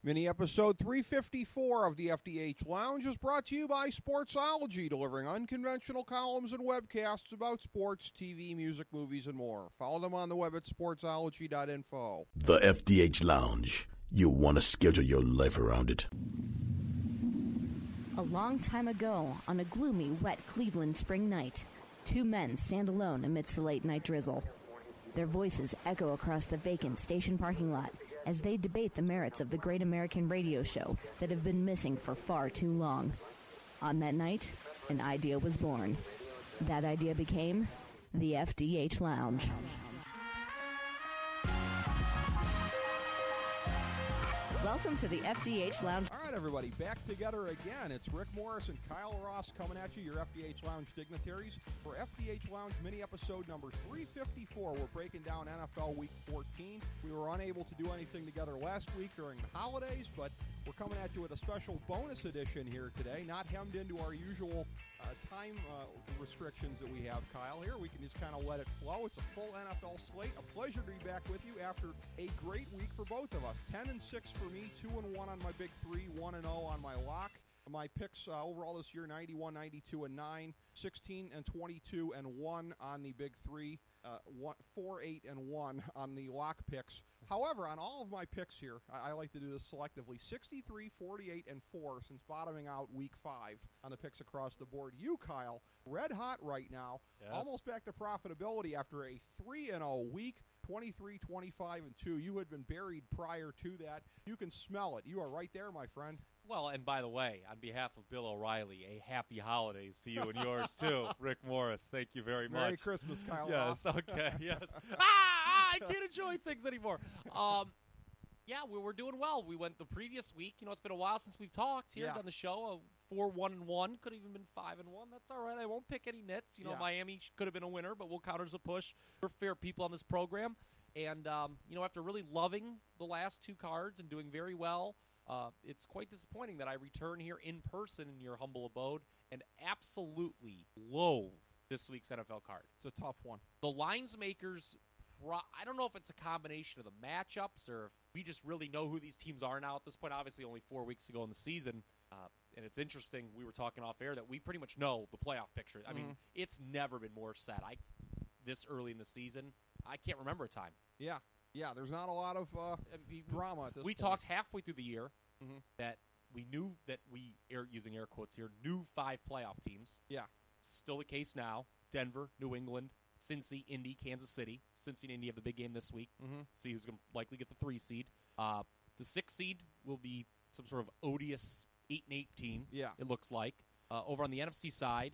Mini episode 354 of the FDH Lounge is brought to you by Sportsology, delivering unconventional columns and webcasts about sports, TV, music, movies, and more. Follow them on the web at sportsology.info. The FDH Lounge. You'll want to schedule your life around it. A long time ago, on a gloomy, wet Cleveland spring night, two men stand alone amidst the late-night drizzle. Their voices echo across the vacant station parking lot as they debate the merits of the great American radio show that have been missing for far too long. On that night, an idea was born. That idea became the FDH Lounge. Welcome to the FDH Lounge. All right, everybody, back together again. It's Rick Morris and Kyle Ross coming at you, your FDH Lounge dignitaries, for FDH Lounge mini episode number 354. We're breaking down NFL Week 14. We were unable to do anything together last week during the holidays, but we're coming at you with a special bonus edition here today, not hemmed into our usual time restrictions that we have, Kyle. Here, we can just kind of let it flow. It's a full NFL slate. A pleasure to be back with you after a great week for both of us. 10-6 for me, 2-1 on my big three, 1-0 on my lock. My picks overall this year, 91, 92, and 9, 16 and 22 and 1 on the big three, 4, 8, and 1 on the lock picks. However, on all of my picks here, I like to do this selectively, 63, 48, and 4 since bottoming out week 5 on the picks across the board. You, Kyle, red hot right now, Yes. almost back to profitability after a 3-0 week. 23, 25, and 2. You had been buried prior to that. You can smell it. You are right there, my friend. Well, and by the way, on behalf of Bill O'Reilly, a happy holidays to you and yours too, Rick Morris. Thank you very much. Merry Christmas, Kyle. Yes, Ross. okay, yes. I can't enjoy things anymore. Yeah, we're doing well. We went the previous week. You know, it's been a while since we've talked here on the show. 4-1-1, could have even been 5-1. That's all right. I won't pick any nits. You know, Miami could have been a winner, but we'll count it as a push. We're fair people on this program. And, you know, after really loving the last two cards and doing very well, it's quite disappointing that I return here in person in your humble abode and absolutely loathe this week's NFL card. It's a tough one. The lines makers, I don't know if it's a combination of the matchups or if we just really know who these teams are now at this point. Obviously, only 4 weeks to go in the season. And it's interesting, we were talking off air, that we pretty much know the playoff picture. I mean, it's never been more set. This early in the season, I can't remember a time. Yeah, there's not a lot of drama at this point. We talked halfway through the year that we knew that using air quotes here, knew 5 playoff teams. Yeah. Still the case now. Denver, New England, Cincy, Indy, Kansas City. Cincy and Indy have the big game this week. See who's going to likely get the 3 seed. The 6 seed will be some sort of odious 8-8 team, it looks like. Over on the NFC side,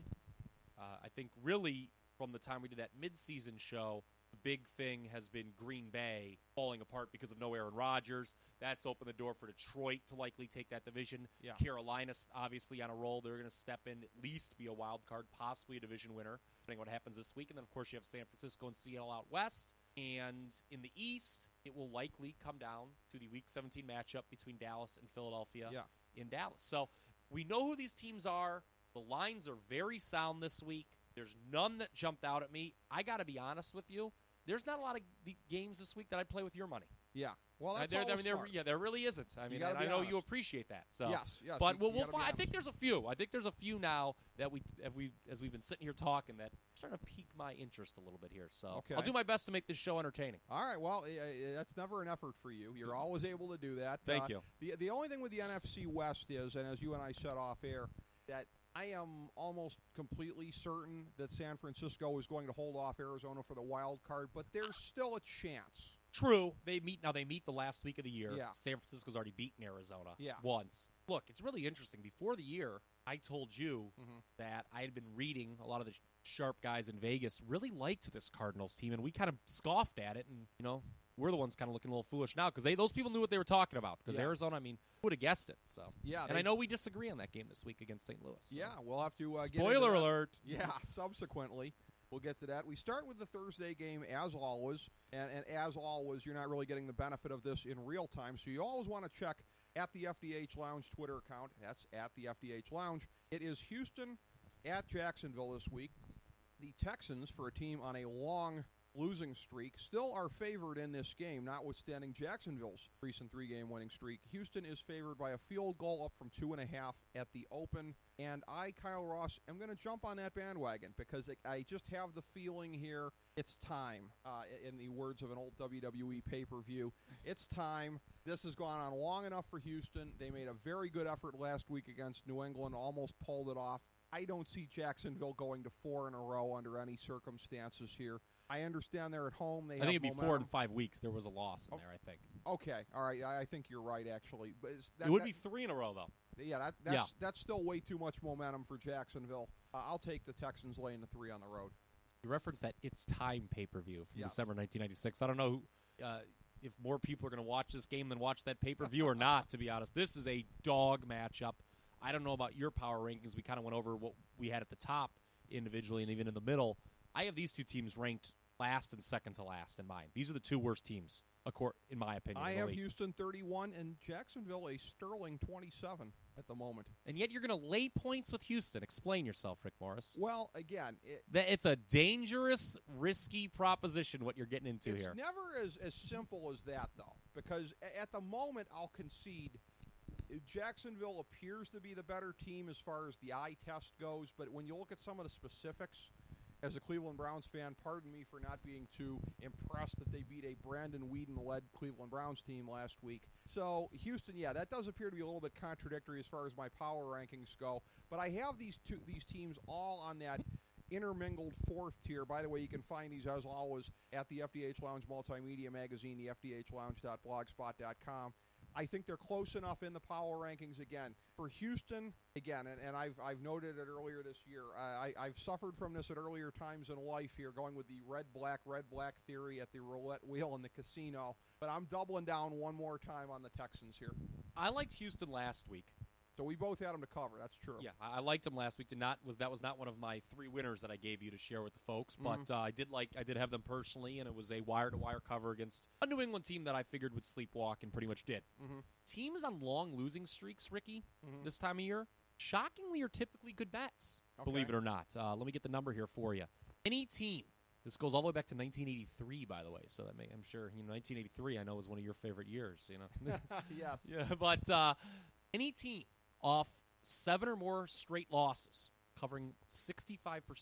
I think really from the time we did that midseason show, the big thing has been Green Bay falling apart because of no Aaron Rodgers. That's opened the door for Detroit to likely take that division. Yeah. Carolina's obviously on a roll. They're going to step in, at least be a wild card, possibly a division winner, depending on what happens this week. And then, of course, you have San Francisco and Seattle out west. And in the East, it will likely come down to the Week 17 matchup between Dallas and Philadelphia in Dallas. So we know who these teams are. The lines are very sound this week. There's none that jumped out at me. I got to be honest with you. There's not a lot of games this week that I'd play with your money. Yeah. Well, that's smart. There really isn't. I mean, and I know you appreciate that. So yes. But we'll find. I think there's a few. I think there's a few now that as we've been sitting here talking, that are starting to pique my interest a little bit here. So I'll do my best to make this show entertaining. All right. Well, that's never an effort for you. You're always able to do that. Thank you. The only thing with the NFC West is, and as you and I said off air, that I am almost completely certain that San Francisco is going to hold off Arizona for the wild card, but there's still a chance. True. They meet the last week of the year. Yeah. San Francisco's already beaten Arizona once. Look, it's really interesting. Before the year, I told you that I had been reading a lot of the sharp guys in Vegas really liked this Cardinals team, and we kind of scoffed at it, and, you know, we're the ones kind of looking a little foolish now because those people knew what they were talking about. Because Arizona, I mean, who would have guessed it? So and I know we disagree on that game this week against St. Louis. So. Yeah, we'll have to spoiler alert. Yeah, subsequently. We'll get to that. We start with the Thursday game, as always. And as always, you're not really getting the benefit of this in real time. So you always want to check at the FDH Lounge Twitter account. That's at the FDH Lounge. It is Houston at Jacksonville this week. The Texans, for a team on a long losing streak, still are favored in this game, notwithstanding Jacksonville's recent 3-game winning streak. Houston is favored by a field goal up from 2.5 at the open. And I, Kyle Ross, am going to jump on that bandwagon because I just have the feeling here it's time, in the words of an old WWE pay-per-view. It's time. This has gone on long enough for Houston. They made a very good effort last week against New England, almost pulled it off. I don't see Jacksonville going to 4 in a row under any circumstances here. I understand they're at home. I think it'd be 4 in 5 weeks. There was a loss in there, I think. Okay. All right. I think you're right, actually. But it would be 3 in a row, though. Yeah, that's still way too much momentum for Jacksonville. I'll take the Texans laying the 3 on the road. You referenced that It's Time pay-per-view from December 1996. I don't know if more people are going to watch this game than watch that pay-per-view or not, to be honest. This is a dog matchup. I don't know about your power rankings. We kind of went over what we had at the top individually and even in the middle. I have these two teams ranked last and second to last in mine. These are the two worst teams, in my opinion. I have Houston 31 and Jacksonville a sterling 27 at the moment. And yet you're going to lay points with Houston. Explain yourself, Rick Morris. Well, again, it's a dangerous, risky proposition what you're getting into here. It's never as simple as that, though, because at the moment I'll concede Jacksonville appears to be the better team as far as the eye test goes, but when you look at some of the specifics, as a Cleveland Browns fan, pardon me for not being too impressed that they beat a Brandon Weeden-led Cleveland Browns team last week. So, Houston, that does appear to be a little bit contradictory as far as my power rankings go, but I have these teams all on that intermingled fourth tier. By the way, you can find these, as always, at the FDH Lounge Multimedia Magazine, the FDHLounge.blogspot.com. I think they're close enough in the power rankings again. For Houston, again, and I've noted it earlier this year, I've suffered from this at earlier times in life here, going with the red-black theory at the roulette wheel in the casino. But I'm doubling down one more time on the Texans here. I liked Houston last week. So we both had them to cover. That's true. Yeah, I liked them last week. That was not one of my 3 winners that I gave you to share with the folks, but I did have them personally, and it was a wire-to-wire cover against a New England team that I figured would sleepwalk and pretty much did. Mm-hmm. Teams on long losing streaks, Ricky, this time of year, shockingly are typically good bets, believe it or not. Let me get the number here for you. Any team. This goes all the way back to 1983, by the way. So I'm sure 1983 I know was one of your favorite years. Yes. Yeah, but any team off 7 or more straight losses, covering 65%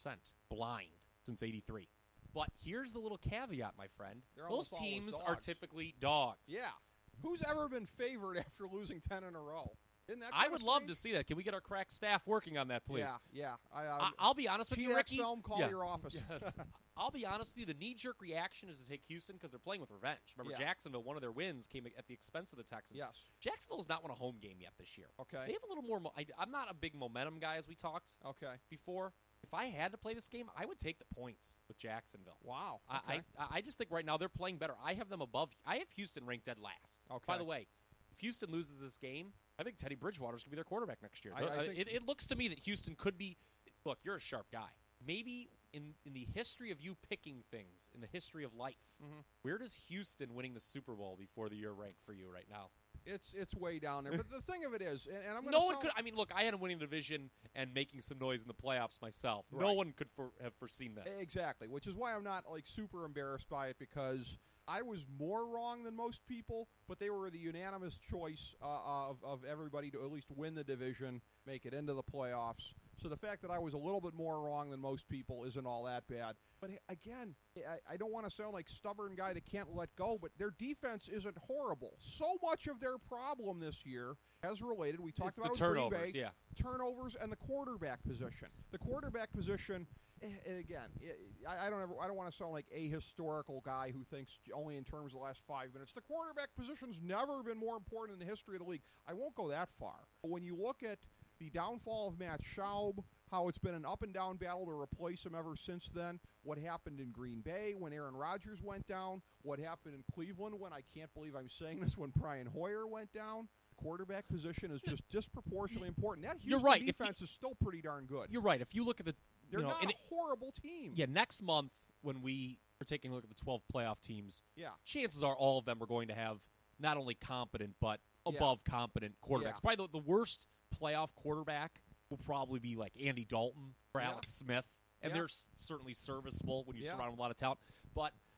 blind since 83. But here's the little caveat, my friend. Those teams are typically dogs. Yeah. Who's ever been favored after losing 10 in a row? Isn't that I would love to see that. Can we get our crack staff working on that, please? Yeah. I'll be honest with you, Ricky. Film, call your office. Yes. I'll be honest with you. The knee-jerk reaction is to take Houston because they're playing with revenge. Remember, Jacksonville, one of their wins came at the expense of the Texans. Yes. Jacksonville has not won a home game yet this year. Okay. They have a little more I'm not a big momentum guy, as we talked before. If I had to play this game, I would take the points with Jacksonville. Wow. Okay. I just think right now they're playing better. I have them above. I have Houston ranked dead last. Okay. By the way, if Houston loses this game, I think Teddy Bridgewater's going to be their quarterback next year. It looks to me that Houston could be – look, you're a sharp guy. Maybe in the history of you picking things, in the history of life, where does Houston winning the Super Bowl before the year rank for you right now? It's way down there. But the thing of it is, and I'm going to No one could – I mean, look, I had a winning division and making some noise in the playoffs myself. Right. No one could have foreseen this. Exactly, which is why I'm not, super embarrassed by it, because – I was more wrong than most people, but they were the unanimous choice of everybody to at least win the division, make it into the playoffs. So the fact that I was a little bit more wrong than most people isn't all that bad. But again, I don't want to sound like stubborn guy that can't let go, but their defense isn't horrible. So much of their problem this year has related. We talked about the turnovers, Green Bay, turnovers and the quarterback position. The quarterback position. And again, I don't want to sound like a historical guy who thinks only in terms of the last 5 minutes. The quarterback position's never been more important in the history of the league. I won't go that far. But when you look at the downfall of Matt Schaub, how it's been an up-and-down battle to replace him ever since then, what happened in Green Bay when Aaron Rodgers went down, what happened in Cleveland when, I can't believe I'm saying this, when Brian Hoyer went down, the quarterback position is just disproportionately important. That Houston defense is still pretty darn good. You're right. If you look at they're not a horrible team. Yeah, next month when we are taking a look at the 12 playoff teams, chances are all of them are going to have not only competent but above competent quarterbacks. Yeah. Probably the worst playoff quarterback will probably be like Andy Dalton or Alex Smith, and they're certainly serviceable when you surround them with a lot of talent. But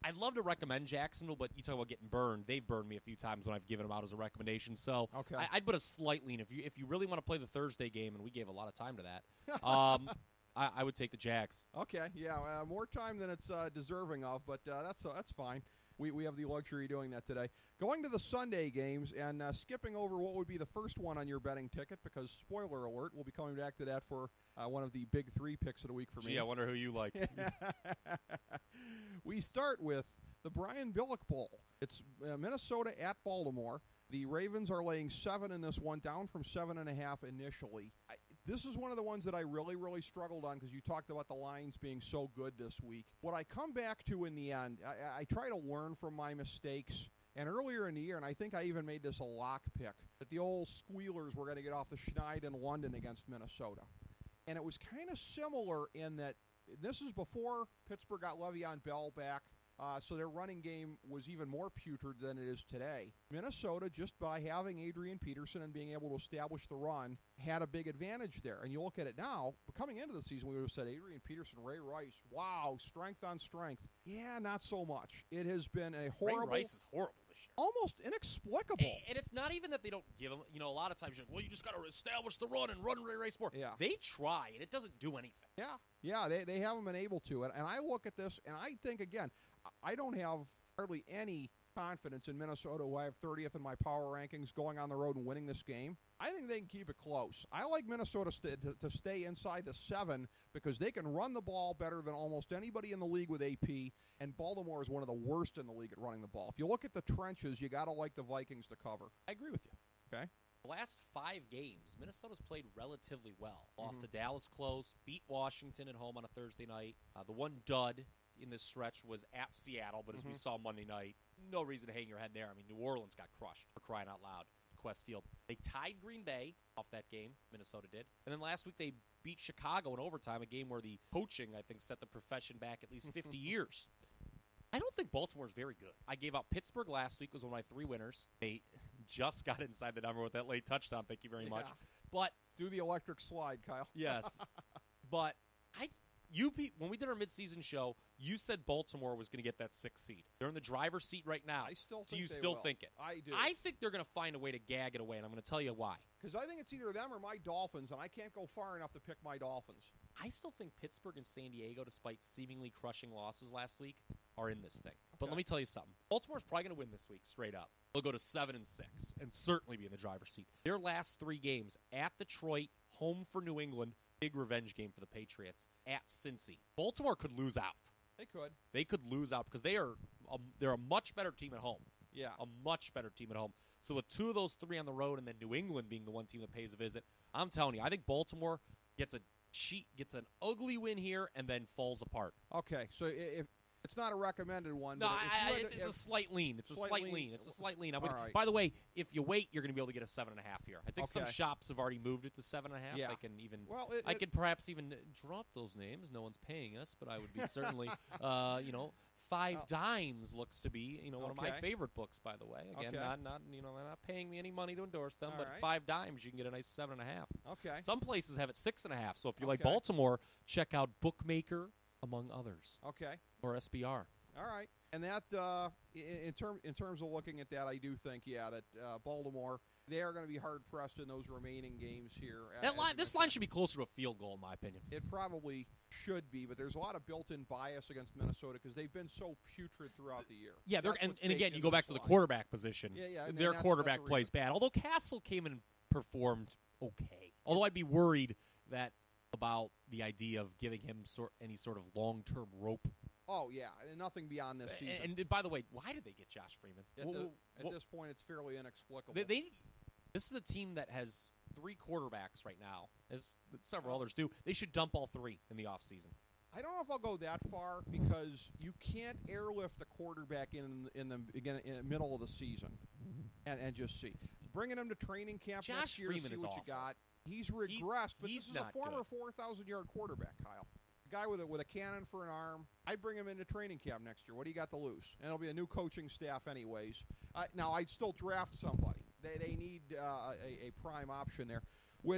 I'd love to recommend Jacksonville, but you talk about getting burned. They've burned me a few times when I've given them out as a recommendation. So okay. I'd put a slight lean. If you really want to play the Thursday game, and we gave a lot of time to that, I would take the Jags. Okay, yeah, more time than it's deserving of, but that's fine. We have the luxury of doing that today. Going to the Sunday games and skipping over what would be the first one on your betting ticket, because, spoiler alert, we'll be coming back to that for one of the big three picks of the week for me. Gee, I wonder who you like. We start with the Brian Billick Bowl. It's Minnesota at Baltimore. The Ravens are laying 7 in this one, down from 7.5 initially. This is one of the ones that I really, really struggled on because you talked about the lines being so good this week. What I come back to in the end, I try to learn from my mistakes. And earlier in the year, and I think I even made this a lock pick, that the old Squealers were going to get off the schneid in London against Minnesota. And it was kind of similar in that this is before Pittsburgh got Le'Veon Bell back. So their running game was even more putrid than it is today. Minnesota, just by having Adrian Peterson and being able to establish the run, had a big advantage there. And you look at it now, coming into the season, we would have said Adrian Peterson, Ray Rice, wow, strength on strength. Yeah, not so much. It has been a horrible... Ray Rice is horrible this year. Almost inexplicable. And it's not even that they don't give him, a lot of times you're like, well, you just got to establish the run and run Ray Rice more. Yeah. They try, and it doesn't do anything. Yeah, they haven't been able to. And I look at this, and I think, again, I don't have hardly any confidence in Minnesota, who I have 30th in my power rankings, going on the road and winning this game. I think they can keep it close. I like Minnesota to stay inside the 7 because they can run the ball better than almost anybody in the league with AP, and Baltimore is one of the worst in the league at running the ball. If you look at the trenches, you got to like the Vikings to cover. I agree with you. Okay. The last 5 games, Minnesota's played relatively well. Lost to Dallas close, beat Washington at home on a Thursday night. The one dud in this stretch was at Seattle, but as we saw Monday night, no reason to hang your head there. I mean, New Orleans got crushed, for crying out loud, Qwest Field. They tied Green Bay off that game, Minnesota did. And then last week they beat Chicago in overtime, a game where the coaching, I think, set the profession back at least 50 years. I don't think Baltimore's very good. I gave out Pittsburgh last week, was one of my 3 winners. They just got inside the number with that late touchdown, thank you very much. But do the electric slide, Kyle. Yes. But when we did our midseason show, you said Baltimore was going to get that 6th seed. They're in the driver's seat right now. I still think do you they still will. think it? I do. I think they're going to find a way to gag it away, and I'm going to tell you why. Because I think it's either them or my Dolphins, and I can't go far enough to pick my Dolphins. I still think Pittsburgh and San Diego, despite seemingly crushing losses last week, are in this thing. But let me tell you something. Baltimore's probably going to win this week, straight up. They'll go to 7-6 and certainly be in the driver's seat. Their last 3 games, at Detroit, home for New England, big revenge game for the Patriots, at Cincy. Baltimore could lose out. They could. They could lose out because they're a much better team at home. Yeah. A much better team at home. So with 2 of those 3 on the road and then New England being the one team that pays a visit, I'm telling you, I think Baltimore gets an ugly win here and then falls apart. Okay, so if it's not a recommended one. No, but it's a slight lean. It's a slight lean. It's a slight lean. Right. By the way, if you wait, you're going to be able to get a 7.5 here. I think some Okay. shops have already moved it to 7.5. Yeah. I can even. Well, I could perhaps even drop those names. No one's paying us, but I would be certainly, 5 Dimes looks to be, one of my Okay. favorite books, by the way. Again, Okay. not they're not paying me any money to endorse them, All but right. 5 Dimes, you can get a nice 7.5. Okay. Some places have it 6.5. So if you like Okay. Baltimore, check out Bookmaker, among others, Okay. or SBR. All right. And that, in terms of looking at that, I do think, that Baltimore, they are going to be hard-pressed in those remaining games here. This line should be closer to a field goal, in my opinion. It probably should be, but there's a lot of built-in bias against Minnesota because they've been so putrid throughout the year. Yeah, That's and what's again, baked you go into back this to the line. quarterback position. Yeah, and their that's quarterback the plays reason. bad. Although Castle came in and performed okay. Although I'd be worried about the idea of giving him any sort of long-term rope. Oh, yeah, and nothing beyond this season. And by the way, why did they get Josh Freeman? At this point, it's fairly inexplicable. This is a team that has 3 quarterbacks right now, as several others do. They should dump all 3 in the offseason. I don't know if I'll go that far because you can't airlift a quarterback in the middle of the season and just see. Bringing him to training camp Josh next year Freeman to is see what you awful. got. He's regressed, but he's this is a not former good. 4,000-yard quarterback, Kyle. A guy with a cannon for an arm. I'd bring him into training camp next year. What do you got to lose? And it'll be a new coaching staff anyways. Now, I'd still draft somebody. They need a prime option there, which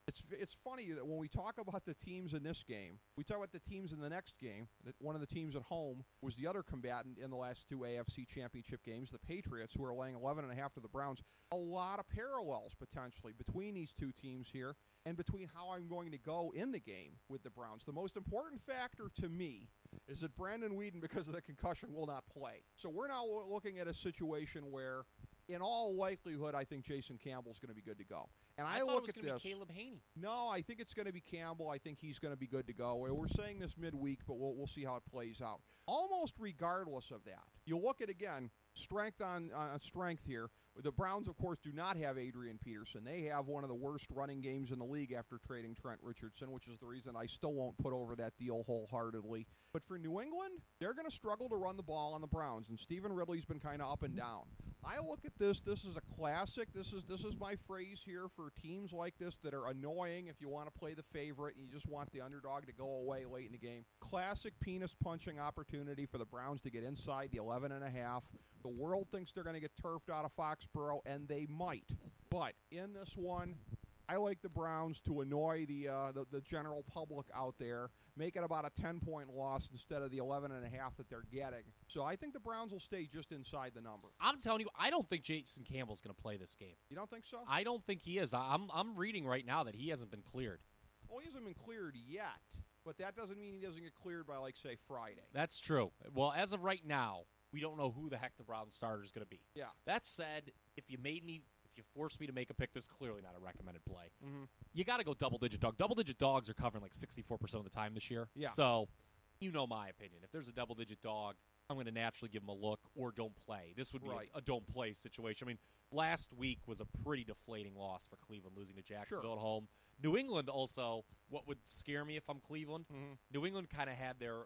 It's funny that when we talk about the teams in this game, we talk about the teams in the next game. That one of the teams at home was the other combatant in the last two AFC Championship games, the Patriots, who are laying 11.5 to the Browns. A lot of parallels potentially between these two teams here and between how I'm going to go in the game with the Browns. The most important factor to me is that Brandon Weeden, because of the concussion, will not play. So we're now looking at a situation where, in all likelihood, I think Jason Campbell's going to be good to go. And I thought look it was at going to this. be Caleb Haney. No, I think it's going to be Campbell. I think he's going to be good to go. We're saying this midweek, but we'll see how it plays out. Almost regardless of that, you look at, again, strength on strength here. The Browns, of course, do not have Adrian Peterson. They have one of the worst running games in the league after trading Trent Richardson, which is the reason I still won't put over that deal wholeheartedly. But for New England, they're going to struggle to run the ball on the Browns, and Stephen Ridley's been kind of up and down. I look at this. This is a classic. This is my phrase here for teams like this that are annoying if you want to play the favorite and you just want the underdog to go away late in the game. Classic penis-punching opportunity for the Browns to get inside the 11.5. The world thinks they're going to get turfed out of Foxborough, and they might. But in this one, I like the Browns to annoy the general public out there, make it about a 10-point loss instead of the 11.5 that they're getting. So I think the Browns will stay just inside the number. I'm telling you, I don't think Jason Campbell's going to play this game. You don't think so? I don't think he is. I'm reading right now that he hasn't been cleared. Well, he hasn't been cleared yet, but that doesn't mean he doesn't get cleared by, like, say, Friday. That's true. Well, as of right now, we don't know who the heck the Browns starter is going to be. Yeah. That said, if you forced me to make a pick, this is clearly not a recommended play. Mm-hmm. You got to go double-digit dog. Double-digit dogs are covering like 64% of the time this year. Yeah. So, you know my opinion. If there's a double-digit dog, I'm going to naturally give them a look or don't play. This would be Right. a don't play situation. I mean, last week was a pretty deflating loss for Cleveland, losing to Jacksonville at home. New England also, what would scare me if I'm Cleveland, New England kind of had their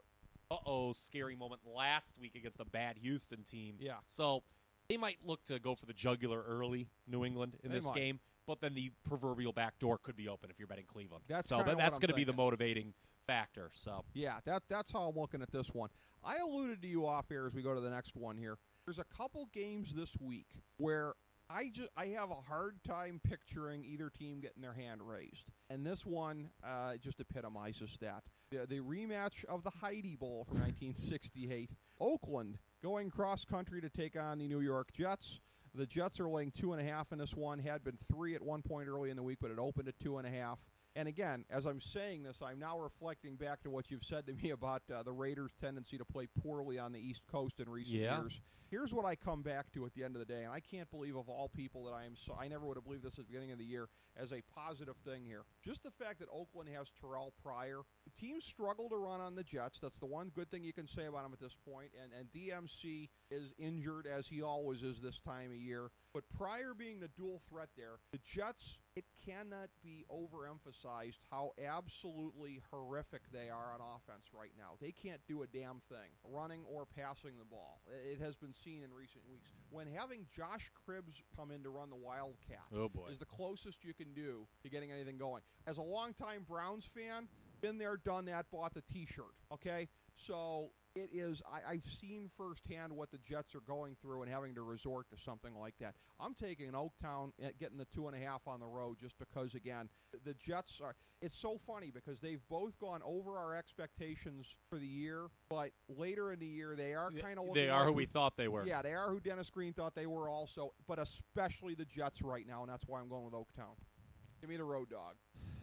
scary moment last week against a bad Houston team. Yeah. So they might look to go for the jugular early, New England, in this game, but then the proverbial back door could be open if you're betting Cleveland. That's going to be the thinking. motivating factor. So yeah, that's how I'm looking at this one. I alluded to you off air as we go to the next one here. There's a couple games this week where I have a hard time picturing either team getting their hand raised. And this one just epitomizes that. The rematch of the Heidi Bowl from 1968. Oakland going cross-country to take on the New York Jets. The Jets are laying 2.5 in this one. Had been 3 at one point early in the week, but it opened at 2.5. And again, as I'm saying this, I'm now reflecting back to what you've said to me about the Raiders' tendency to play poorly on the East Coast in recent years. Here's what I come back to at the end of the day, and I can't believe of all people that I never would have believed this at the beginning of the year as a positive thing here. Just the fact that Oakland has Terrell Pryor. The teams struggle to run on the Jets. That's the one good thing you can say about him at this point. And DMC is injured, as he always is this time of year. But Pryor being the dual threat there, the Jets, it cannot be overemphasized how absolutely horrific they are on offense right now. They can't do a damn thing, running or passing the ball. It has been seen in recent weeks. When having Josh Cribbs come in to run the Wildcat is the closest you can do to getting anything going. As a longtime Browns fan, been there, done that, bought the T-shirt, okay? So it is, I've seen firsthand what the Jets are going through and having to resort to something like that. I'm taking Oaktown getting the 2.5 on the road just because, again, the Jets are, it's so funny because they've both gone over our expectations for the year, but later in the year they are kind of looking They are who we thought they were. Yeah, they are who Dennis Green thought they were also, but especially the Jets right now, and that's why I'm going with Oaktown. Give me the road dog.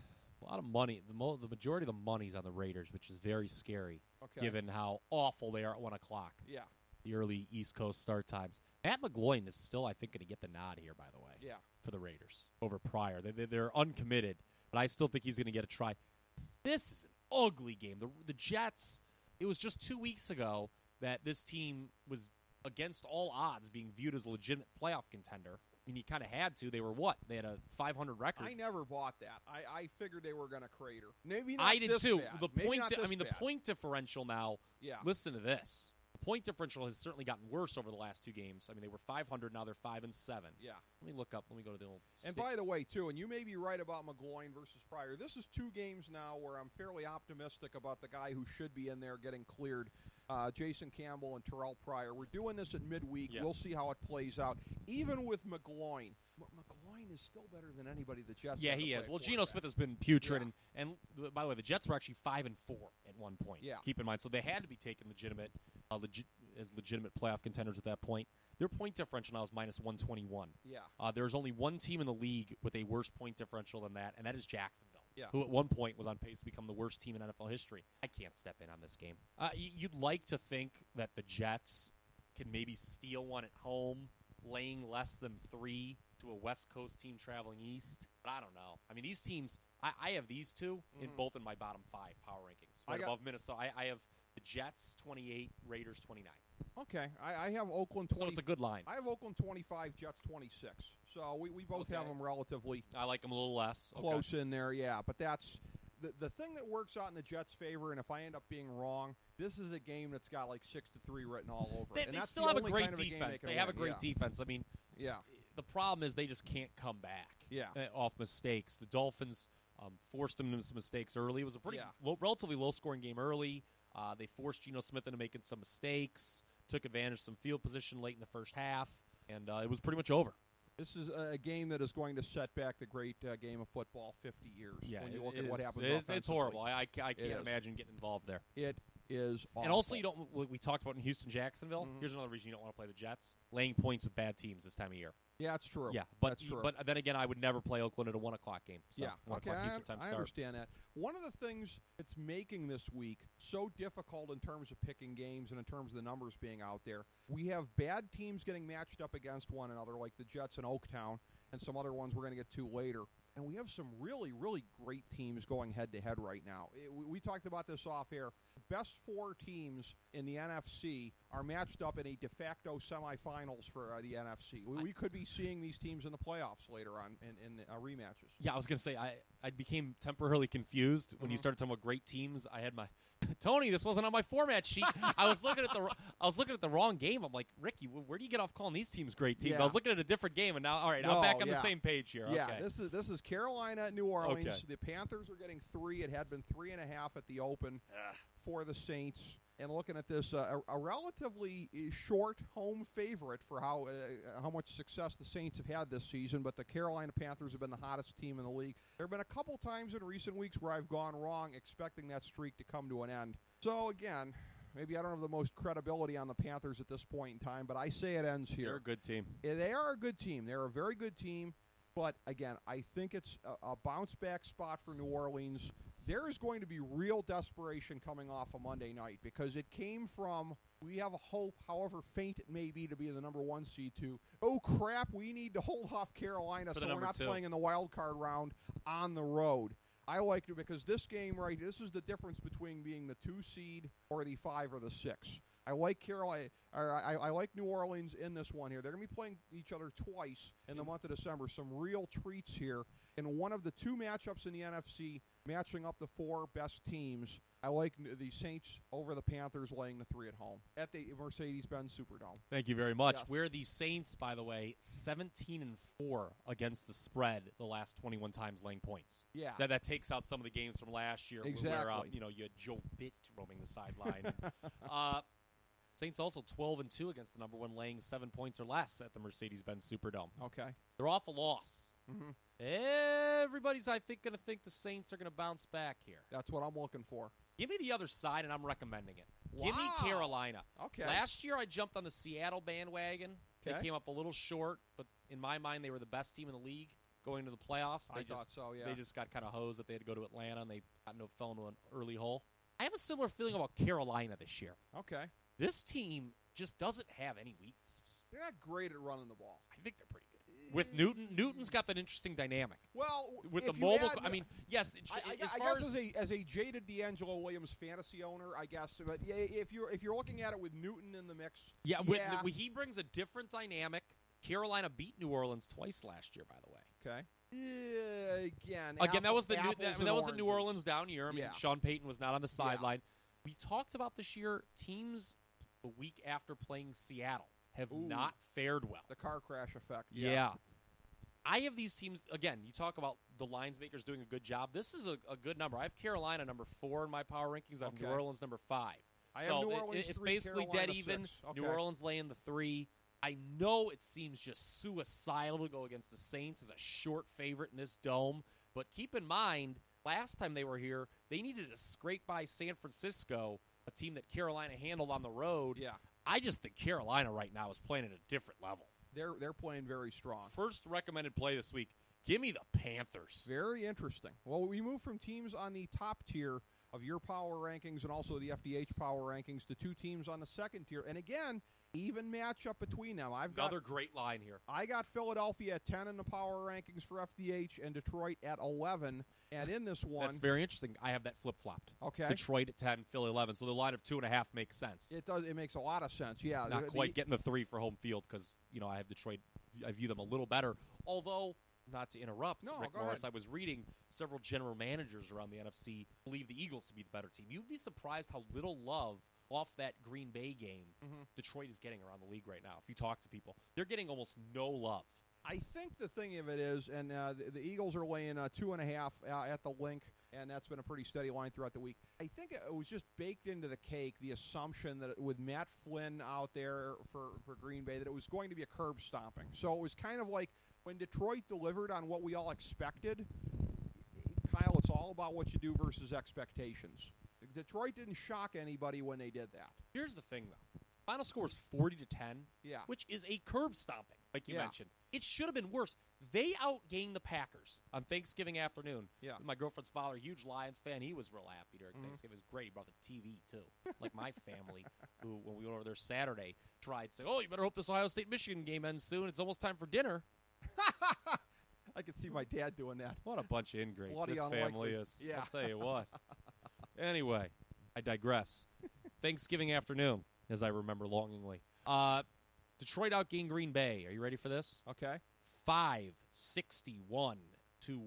A lot of money. The majority of the money's on the Raiders, which is very scary, given how awful they are at 1 o'clock. Yeah. The early East Coast start times. Matt McGloin is still, I think, going to get the nod here, by the way. Yeah. For the Raiders over Pryor. They're uncommitted, but I still think he's going to get a try. This is an ugly game. The Jets, it was just 2 weeks ago that this team was, against all odds, being viewed as a legitimate playoff contender. I mean, you kind of had to. They were what? They had a 500 record. I never bought that. I figured they were going to crater. Maybe not I did this too. bad. The point differential now. Yeah. Listen to this. The point differential has certainly gotten worse over the last two games. I mean, they were 500. Now they're 5-7. Yeah. Let me look up. Let me go to the old. And by the way, too, and you may be right about McGloin versus Pryor. This is 2 games now where I'm fairly optimistic about the guy who should be in there getting cleared. Jason Campbell and Terrell Pryor. We're doing this at midweek. Yeah. We'll see how it plays out. Even with McGloin. McGloin is still better than anybody the Jets. Yeah, had to he play is. Well, at Geno quarterback. Smith has been putrid, Yeah. and by the way, the Jets were actually 5-4 at one point. Yeah. Keep in mind, so they had to be taken as legitimate playoff contenders at that point. Their point differential now is -121. Yeah. There's only one team in the league with a worse point differential than that, and that is Jacksonville, Yeah. who at one point was on pace to become the worst team in NFL history. I can't step in on this game. You'd like to think that the Jets can maybe steal one at home, laying less than 3 to a West Coast team traveling east. But I don't know. I mean, these teams, I have these two in both in my bottom 5 power rankings. Right above Minnesota. I have the Jets 28, Raiders 29. Okay. I have Oakland 20. So it's a good line. I have Oakland 25, Jets 26. So we both have them relatively I like them a little less. close in there, yeah. But that's the thing that works out in the Jets' favor, and if I end up being wrong, this is a game that's got like 6-3 written all over it. And They that's still the have a only great kind of a game defense. can They have a win. great defense. I mean, Yeah. the problem is they just can't come back Yeah. off mistakes. The Dolphins forced them into some mistakes early. It was a pretty relatively low-scoring game early. They forced Geno Smith into making some mistakes, took advantage of some field position late in the first half, and it was pretty much over. This is a game that is going to set back the great game of football 50 years. Yeah, when you look at what happens It's offensively. horrible. I can't imagine getting involved there. It is awful. And also, you don't. We talked about in Houston, Jacksonville. Here's another reason you don't want to play the Jets: laying points with bad teams this time of year. Yeah, it's true. Yeah, but That's true. but then again, I would never play Oakland at a 1:00 game. So Yeah, 1 okay, o'clock Eastern time I start. understand that. One of the things that's making this week so difficult in terms of picking games and in terms of the numbers being out there, we have bad teams getting matched up against one another, like the Jets and Oaktown, and some other ones we're going to get to later. And we have some really, really great teams going head-to-head right now. We talked about this off air. Best 4 teams in the NFC are matched up in a de facto semifinals for the NFC. We could be seeing these teams in the playoffs later on in rematches. Yeah, I was going to say I became temporarily confused when you started talking about great teams. I had my Tony. This wasn't on my format sheet. I was looking at the wrong game. I'm like, Ricky, where do you get off calling these teams great teams? Yeah. I was looking at a different game, and now I'm back on the same page here. Yeah, Okay. this is Carolina at New Orleans. Okay. The Panthers are getting 3. It had been 3.5 at the open for the Saints. And looking at this, a relatively short home favorite for how much success the Saints have had this season, but the Carolina Panthers have been the hottest team in the league. There have been a couple times in recent weeks where I've gone wrong expecting that streak to come to an end. So, again, maybe I don't have the most credibility on the Panthers at this point in time, but I say it ends here. They're a good team. They are a good team. They're a very good team. But, again, I think it's a bounce-back spot for New Orleans. There is going to be real desperation coming off a Monday night because it came from, we have a hope, however faint it may be, to be the number 1 seed to, oh, crap, we need to hold off Carolina so we're not playing in the wild card round on the road. I like it because this game, right, this is the difference between being the 2 seed or the 5 or the 6. I like Carolina. I like New Orleans in this one here. They're going to be playing each other twice in the month of December. Some real treats here. In one of the 2 matchups in the NFC, matching up the 4 best teams, I like the Saints over the Panthers laying the 3 at home at the Mercedes-Benz Superdome. Thank you very much. Yes. We're the Saints, by the way, 17-4 against the spread the last 21 times laying points. Yeah. That takes out some of the games from last year where Exactly. you had Joe Vitt roaming the sideline. Saints also 12-2 against the number 1, laying 7 points or less at the Mercedes-Benz Superdome. Okay. They're off a loss. Mm-hmm. Everybody's, I think, going to think the Saints are going to bounce back here. That's what I'm looking for. Give me the other side, and I'm recommending it. Wow. Give me Carolina. Okay. Last year, I jumped on the Seattle bandwagon. Okay. They came up a little short, but in my mind, they were the best team in the league going to the playoffs. I thought so, yeah. They just got kind of hosed that they had to go to Atlanta, and they fell into an early hole. I have a similar feeling about Carolina this year. Okay. This team just doesn't have any weaknesses. They're not great at running the ball. I think they're pretty good. With Newton's got that interesting dynamic. Well, With if the you mobile, add- I mean, yes. I as guess far as a jaded D'Angelo Williams fantasy owner, I guess. But yeah, if you're looking at it with Newton in the mix, he brings a different dynamic. Carolina beat New Orleans twice last year, by the way. Okay. Yeah, Again, that was the apples that and was a New oranges. Orleans down year. I mean, Yeah. Sean Payton was not on the sideline. We talked about this year. Teams the week after playing Seattle have not fared well. The car crash effect. Yeah. I have these teams, again, you talk about the lines makers doing a good job. This is a good number. I have Carolina number 4 in my power rankings. I have New Orleans number 5. I have so New Orleans it's 3, basically Carolina dead even. 6. Okay. New Orleans laying the 3. I I know it seems just suicidal to go against the Saints as a short favorite in this dome, but keep in mind, last time they were here, they needed to scrape by San Francisco, a team that Carolina handled on the road. Yeah. I just think Carolina right now is playing at a different level. They're playing very strong. First recommended play this week, give me the Panthers. Very interesting. Well, we move from teams on the top tier of your power rankings and also the FDH power rankings to two teams on the second tier. And again, even matchup between them. Another great line here. I got Philadelphia at 10 in the power rankings for FDH and Detroit at 11. And in this one, that's very interesting. I have that flip-flopped. Okay. Detroit at 10, Philly 11. So the line of 2.5 makes sense. It does. It makes a lot of sense. Yeah. Not quite getting the 3 for home field because, I have Detroit. I view them a little better. Although, not to interrupt, Rick Morris, I was reading several general managers around the NFC believe the Eagles to be the better team. You'd be surprised how little love off that Green Bay game Detroit is getting around the league right now. If you talk to people, they're getting almost no love. I think the thing of it is, and the Eagles are laying 2.5 at the link, and that's been a pretty steady line throughout the week. I think it was just baked into the cake, the assumption that with Matt Flynn out there for Green Bay, that it was going to be a curb stomping. So it was kind of like when Detroit delivered on what we all expected. Kyle, it's all about what you do versus expectations. Detroit didn't shock anybody when they did that. Here's the thing, though. Final score is 40-10, which is a curb stomping, like you mentioned. It should have been worse. They outgained the Packers on Thanksgiving afternoon. Yeah. My girlfriend's father, a huge Lions fan, he was real happy during Thanksgiving. It was great. He brought the TV, too. Like my family, who, when we went over there Saturday, tried saying, you better hope this Ohio State-Michigan game ends soon. It's almost time for dinner. I could see my dad doing that. What a bunch of ingrates Bloody this unlikely. family is. Yeah. I'll tell you what. Anyway, I digress. Thanksgiving afternoon, as I remember longingly. Detroit outgained Green Bay. Are you ready for this? Okay. 561 to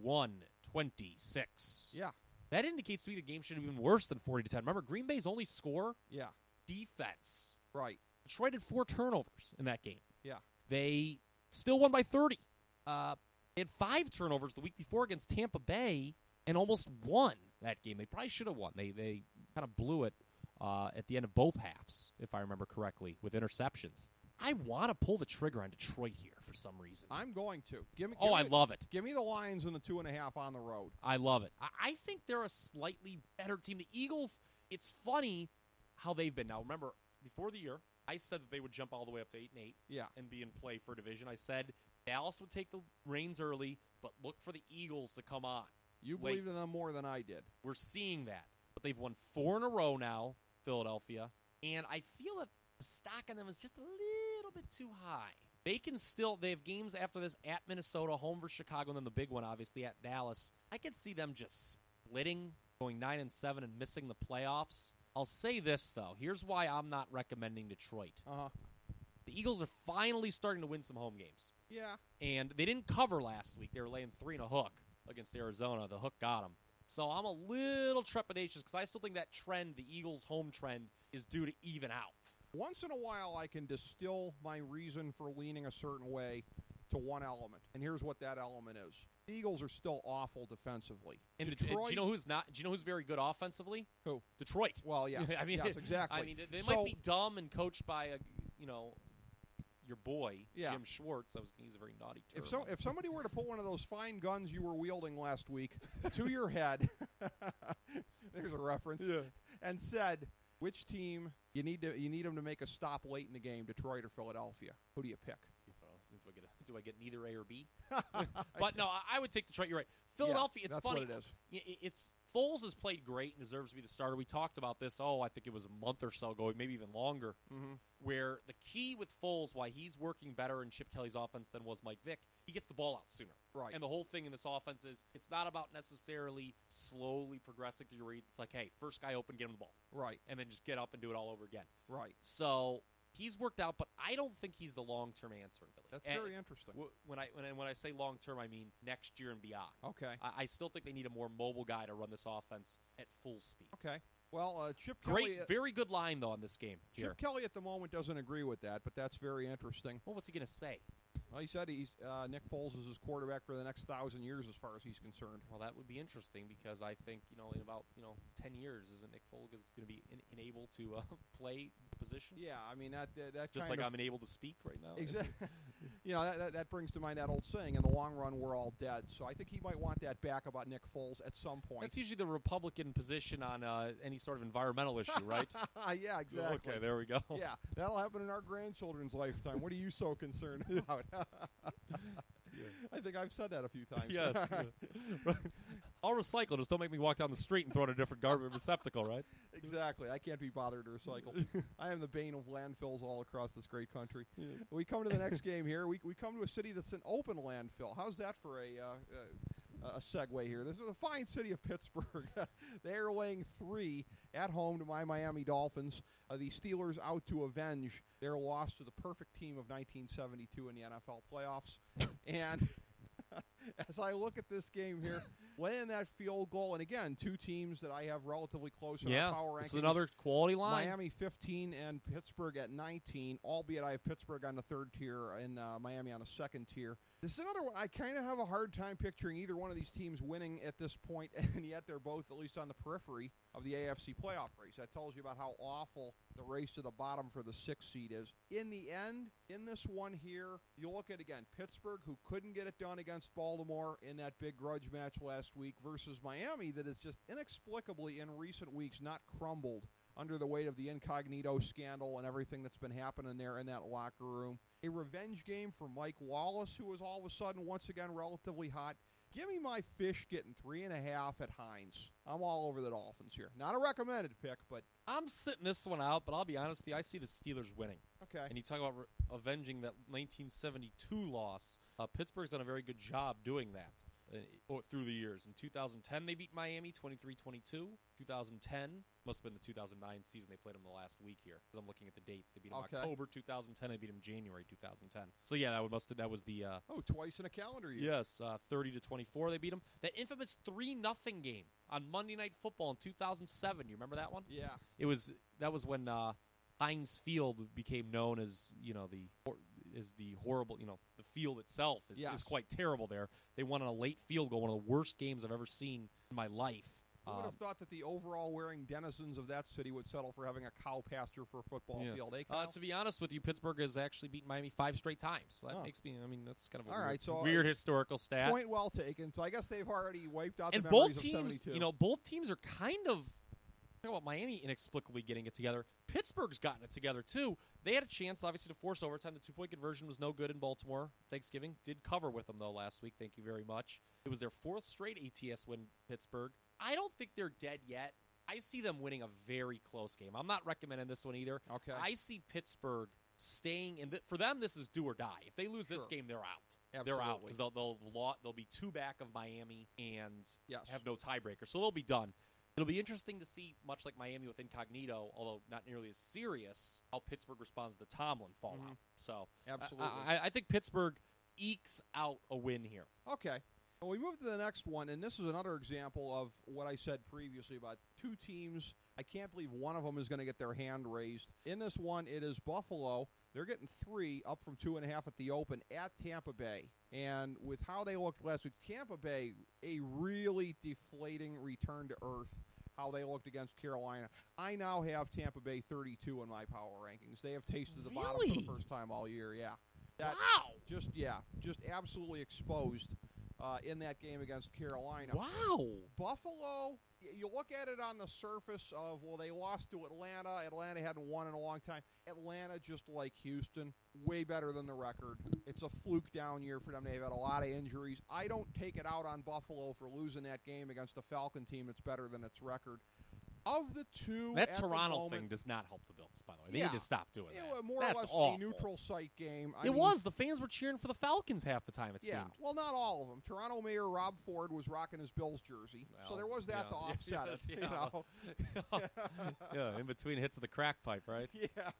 126. Yeah. That indicates to me the game should have been worse than 40-10. Remember, Green Bay's only score? Yeah. Defense. Right. Detroit had 4 turnovers in that game. Yeah. They still won by 30. They had 5 turnovers the week before against Tampa Bay and almost won that game. They probably should have won. They kind of blew it at the end of both halves, if I remember correctly, with interceptions. I want to pull the trigger on Detroit here for some reason. I'm going to. I love it. Give me the Lions in the 2.5 on the road. I love it. I think they're a slightly better team. The Eagles, it's funny how they've been. Now, remember, before the year, I said that they would jump all the way up to 8-8 and be in play for a division. I said Dallas would take the reins early, but look for the Eagles to come on. You believed in them more than I did. We're seeing that. But they've won 4 in a row now, Philadelphia, and I feel that the stock on them is just a little bit too high. They have games after this at Minnesota, home for Chicago, and then the big one, obviously, at Dallas. I could see them just splitting, going 9-7 and missing the playoffs. I'll say this, though. Here's why I'm not recommending Detroit. The Eagles are finally starting to win some home games. Yeah. And they didn't cover last week. They were laying 3 and a hook against Arizona. The hook got them. So I'm a little trepidatious because I still think that trend, the Eagles' home trend, is due to even out. Once in a while, I can distill my reason for leaning a certain way to one element, and here's what that element is. The Eagles are still awful defensively. And Detroit, do you know who's not? Do you know who's very good offensively? Who? Detroit. Well, yes. I mean, yes, exactly. I mean, they might be dumb and coached by your boy Jim Schwartz. I was going to use a very naughty term. If somebody were to put one of those fine guns you were wielding last week to your head, there's a reference, and said, which team you need them to make a stop late in the game, Detroit or Philadelphia? Who do you pick? Do I get neither A or B? But no, I would take Detroit. You're right. Philadelphia, it's funny. That's what it is. Foles has played great and deserves to be the starter. We talked about this, I think it was a month or so ago, maybe even longer, where the key with Foles, why he's working better in Chip Kelly's offense than was Mike Vick, he gets the ball out sooner. Right. And the whole thing in this offense is it's not about necessarily slowly progressing through your reads. It's like, hey, first guy open, get him the ball. Right. And then just get up and do it all over again. Right. So he's worked out, but I don't think he's the long-term answer in Philly. That's very interesting. When I say long-term, I mean next year and beyond. Okay. I still think they need a more mobile guy to run this offense at full speed. Okay. Well, Chip Kelly... Very good line, though, on this game. Chip Kelly at the moment doesn't agree with that, but that's very interesting. Well, what's he going to say? Well, he said Nick Foles is his quarterback for the next 1,000 years as far as he's concerned. Well, that would be interesting because I think, in about 10 years, isn't Nick Foles going to be unable to play the position? Yeah, I mean, that just kind like of, I'm unable to speak right now. Exactly. That brings to mind that old saying, in the long run, we're all dead. So I think he might want that back about Nick Foles at some point. That's usually the Republican position on any sort of environmental issue, right? Yeah, exactly. Okay, there we go. Yeah, that'll happen in our grandchildren's lifetime. What are you so concerned about? I think I've said that a few times. Yes. Right. I'll recycle. Just don't make me walk down the street and throw it in a different garbage receptacle, right? Exactly. I can't be bothered to recycle. I am the bane of landfills all across this great country. Yes. We come to the next game here. We come to a city that's an open landfill. How's that for a segue here? This is the fine city of Pittsburgh. They are laying 3 at home to my Miami Dolphins. The Steelers out to avenge their loss to the perfect team of 1972 in the NFL playoffs. And as I look at this game here, laying that field goal, and again, 2 teams that I have relatively close in our power rankings. This is another quality line. Miami 15 and Pittsburgh at 19, albeit I have Pittsburgh on the 3rd tier and Miami on the 2nd tier. This is another one. I kind of have a hard time picturing either one of these teams winning at this point, and yet they're both at least on the periphery of the AFC playoff race. That tells you about how awful the race to the bottom for the 6th seed is. In the end, in this one here, you look at, again, Pittsburgh, who couldn't get it done against Baltimore in that big grudge match last week, versus Miami that has just inexplicably in recent weeks not crumbled under the weight of the Incognito scandal and everything that's been happening there in that locker room. A revenge game for Mike Wallace, who was all of a sudden once again relatively hot. Give me my Fish getting 3.5 at Heinz. I'm all over the Dolphins here. Not a recommended pick, but I'm sitting this one out, but I'll be honest with you, I see the Steelers winning. Okay. And you talk about avenging that 1972 loss. Pittsburgh's done a very good job doing that through the years. In 2010, they beat Miami 23-22. 2010 must have been the 2009 season. They played them the last week here because I'm looking at the dates. They beat them October 2010. They beat them January 2010. So yeah, that was the twice in a calendar year. Yes, 30-24. They beat them. That infamous 3-0 game on Monday Night Football in 2007. You remember that one? Yeah. That was when Heinz Field became known as the horrible, the field itself is quite terrible there. They won on a late field goal, one of the worst games I've ever seen in my life. Who would have thought that the overall-wearing denizens of that city would settle for having a cow pasture for a football field? To be honest with you, Pittsburgh has actually beaten Miami 5 straight times. So that makes me, that's kind of a weird historical stat. Point well taken. So I guess they've already wiped out the both memories teams, of 72. Both teams are kind of, talk about Miami inexplicably getting it together. Pittsburgh's gotten it together, too. They had a chance, obviously, to force overtime. The 2-point conversion was no good in Baltimore. Thanksgiving did cover with them, though, last week. Thank you very much. It was their 4th straight ATS win, Pittsburgh. I don't think they're dead yet. I see them winning a very close game. I'm not recommending this one either. Okay. I see Pittsburgh staying, and for them, this is do or die. If they lose this game, they're out. Absolutely. They're out because they'll be 2 back of Miami and have no tiebreaker. So they'll be done. It'll be interesting to see, much like Miami with Incognito, although not nearly as serious, how Pittsburgh responds to the Tomlin fallout. So absolutely, I think Pittsburgh ekes out a win here. Okay. Well, we move to the next one, and this is another example of what I said previously about 2 teams. I can't believe one of them is going to get their hand raised. In this one, it is Buffalo. They're getting 3 up from 2.5 at the open at Tampa Bay. And with how they looked last week, Tampa Bay, a really deflating return to earth, how they looked against Carolina. I now have Tampa Bay 32 in my power rankings. They have tasted the bottom for the first time all year, Wow! Just absolutely exposed in that game against Carolina. Wow! Buffalo, you look at it on the surface of, well, they lost to Atlanta. Atlanta hadn't won in a long time. Atlanta, just like Houston, way better than the record. It's a fluke down year for them. They've had a lot of injuries. I don't take it out on Buffalo for losing that game against a Falcon team that's better than its record. Of the 2, that Toronto thing does not help the Bills, by the way. They need to stop doing that. It was more That's or less awful. a neutral site game. It was. The fans were cheering for the Falcons half the time, it seemed. Well, not all of them. Toronto Mayor Rob Ford was rocking his Bills jersey, so there was that to offset it. Yeah, in between hits of the crack pipe, right? Yeah.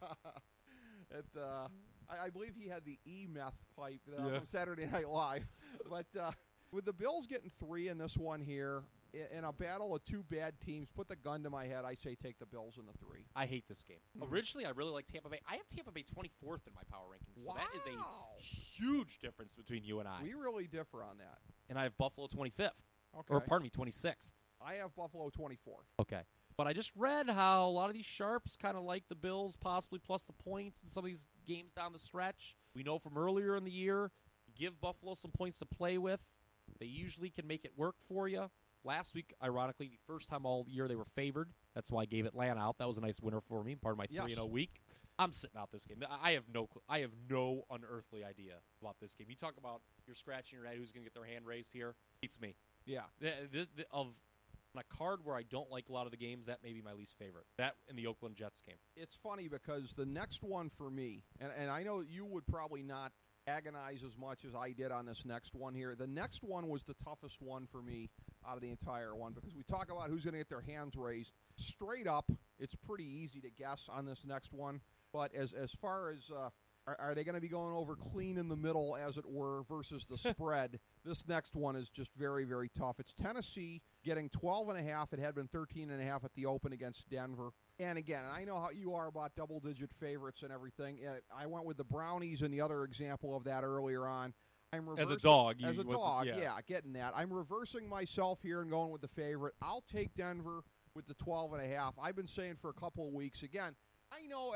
I believe he had the E-meth pipe from Saturday Night Live. But with the Bills getting 3 in this one here, in a battle of two bad teams, put the gun to my head, I say take the Bills in the 3. I hate this game. Originally, I really like Tampa Bay. I have Tampa Bay 24th in my power rankings, so that is a huge difference between you and I. We really differ on that. And I have Buffalo 25th. Okay. Or, pardon me, 26th. I have Buffalo 24th. Okay. But I just read how a lot of these sharps kind of like the Bills, possibly plus the points in some of these games down the stretch. We know from earlier in the year, give Buffalo some points to play with. They usually can make it work for you. Last week, ironically, the first time all year they were favored. That's why I gave Atlanta out. That was a nice winner for me, part of my 3-0 week. I'm sitting out this game. I have no unearthly idea about this game. You talk about you're scratching your head who's going to get their hand raised here. It's me. Yeah. On a card where I don't like a lot of the games, that may be my least favorite. That and the Oakland Jets game. It's funny because the next one for me, and I know you would probably not agonize as much as I did on this next one here. The next one was the toughest one for me out of the entire one because we talk about who's going to get their hands raised. Straight up, it's pretty easy to guess on this next one. But as far as are they going to be going over clean in the middle, as it were, versus the spread? This next one is just very, very tough. It's Tennessee getting 12.5. It had been 13.5 at the open against Denver. And again, I know how you are about double-digit favorites and everything. I went with the Brownies in the other example of that earlier on. As a dog. Getting that. I'm reversing myself here and going with the favorite. I'll take Denver with the 12.5. I've been saying for a couple of weeks. Again, I know,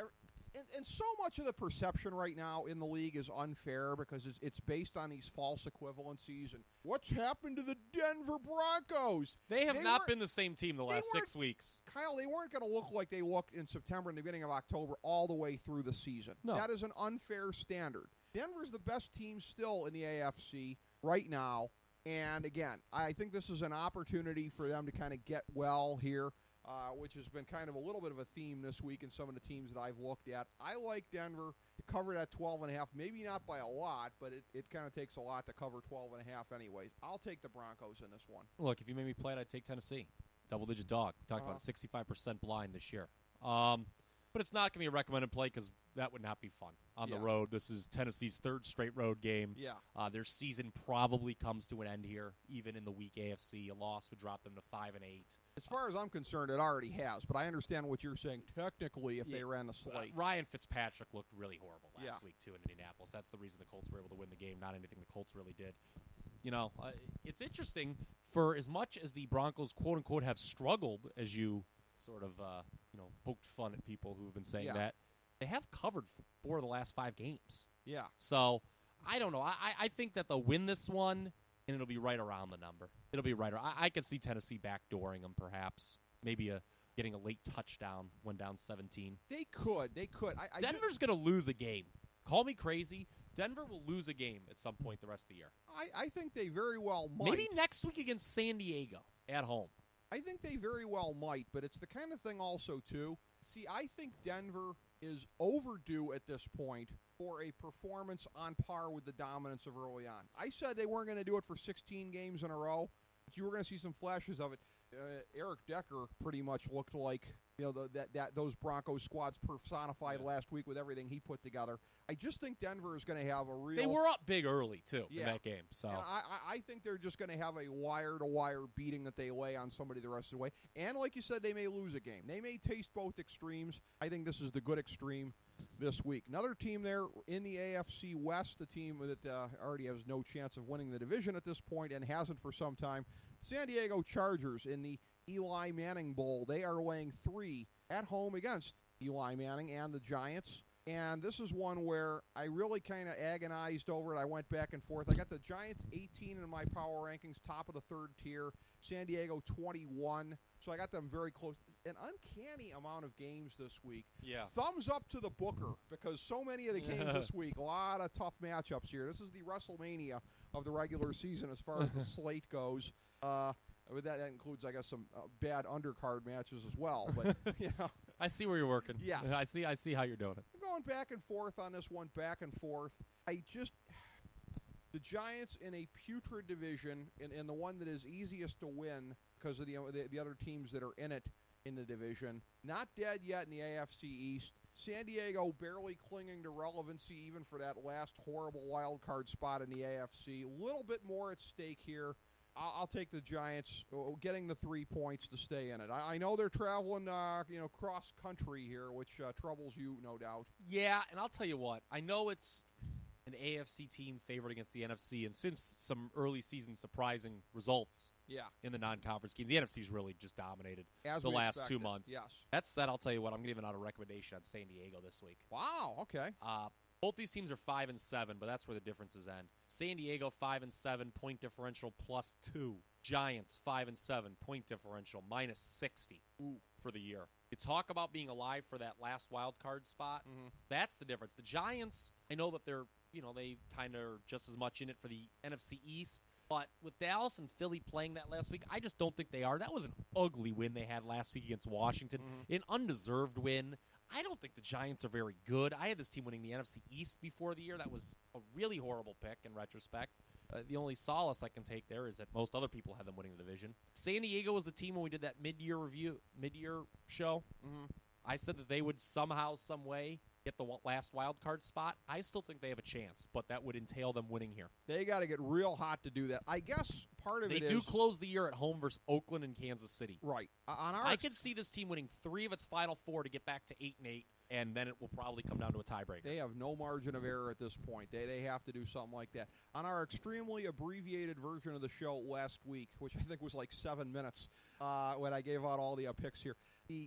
and so much of the perception right now in the league is unfair because it's based on these false equivalencies and what's happened to the Denver Broncos. They have not been the same team the last 6 weeks. Kyle, they weren't going to look like they looked in September and the beginning of October all the way through the season. No. That is an unfair standard. Denver's the best team still in the AFC right now. And again, I think this is an opportunity for them to kind of get well here. Which has been kind of a little bit of a theme this week in some of the teams that I've looked at. I like Denver to cover that 12.5, maybe not by a lot, but it kind of takes a lot to cover 12.5 anyways. I'll take the Broncos in this one. Look, if you made me play it, I'd take Tennessee. Double-digit dog. We talked about 65% blind this year. But it's not going to be a recommended play because that would not be fun on the road. This is Tennessee's third straight road game. Yeah. Their season probably comes to an end here, even in the weak AFC. A loss would drop them to 5-8. As far as I'm concerned, it already has. But I understand what you're saying. Technically, if they ran the slate, Ryan Fitzpatrick looked really horrible last week too in Indianapolis. That's the reason the Colts were able to win the game. Not anything the Colts really did. You know, it's interesting for as much as the Broncos quote unquote have struggled, as you sort of poked fun at people who have been saying that. They have covered 4 of the last 5 games. Yeah. So, I don't know. I think that they'll win this one, and it'll be right around the number. It'll be right around. I could see Tennessee backdooring them, perhaps. Maybe getting a late touchdown when down 17. They could. Denver's going to lose a game. Call me crazy. Denver will lose a game at some point the rest of the year. I think they very well might. Maybe next week against San Diego at home. I think they very well might, but it's the kind of thing also, too. See, I think Denver is overdue at this point for a performance on par with the dominance of early on. I said they weren't going to do it for 16 games in a row, but you were going to see some flashes of it. Eric Decker pretty much looked like those Broncos squads personified last week with everything he put together. I just think Denver is going to have a real. They were up big early too in that game. So and I think they're just going to have a wire-to-wire beating that they lay on somebody the rest of the way. And like you said, they may lose a game. They may taste both extremes. I think this is the good extreme this week. Another team there in the AFC West, the team that already has no chance of winning the division at this point and hasn't for some time. San Diego Chargers in the Eli Manning Bowl. They are laying 3 at home against Eli Manning and the Giants. And this is one where I really kind of agonized over it. I went back and forth. I got the Giants 18 in my power rankings, top of the third tier. San Diego 21. So I got them very close. An uncanny amount of games this week. Yeah. Thumbs up to the booker because so many of the games this week, a lot of tough matchups here. This is the WrestleMania of the regular season as far as the slate goes. That includes, I guess, some bad undercard matches as well. But I see where you're working. Yes, I see how you're doing it. I'm going back and forth on this one, back and forth. The Giants in a putrid division, and the one that is easiest to win because of the other teams that are in it in the division. Not dead yet in the AFC East. San Diego barely clinging to relevancy even for that last horrible wild card spot in the AFC. A little bit more at stake here. I'll take the Giants getting the 3 points to stay in it. I know they're traveling, cross country here, which troubles you, no doubt. Yeah, and I'll tell you what. I know it's an AFC team favored against the NFC, and since some early season surprising results in the non-conference game, the NFC's really just dominated the last 2 months. Yes. That said, I'll tell you what, I'm giving out a recommendation on San Diego this week. Wow, okay. Both these teams are 5-7, but that's where the differences end. San Diego 5-7, point differential +2. Giants 5-7, point differential -60 for the year. You talk about being alive for that last wild card spot. Mm-hmm. That's the difference. The Giants, I know that they're they kind of are just as much in it for the NFC East. But with Dallas and Philly playing that last week, I just don't think they are. That was an ugly win they had last week against Washington. Mm-hmm. An undeserved win. I don't think the Giants are very good. I had this team winning the NFC East before the year. That was a really horrible pick in retrospect. The only solace I can take there is that most other people had them winning the division. San Diego was the team when we did that mid-year show. Mm-hmm. I said that they would somehow, some way get the last wild card spot. I still think they have a chance, but that would entail them winning here. They got to get real hot to do that. I guess part of it is they do close the year at home versus Oakland and Kansas City. Right. I could see this team winning 3 of its final 4 to get back to 8-8, and then it will probably come down to a tiebreaker. They have no margin of error at this point. They have to do something like that. On our extremely abbreviated version of the show last week, which I think was like 7 minutes when I gave out all the picks here,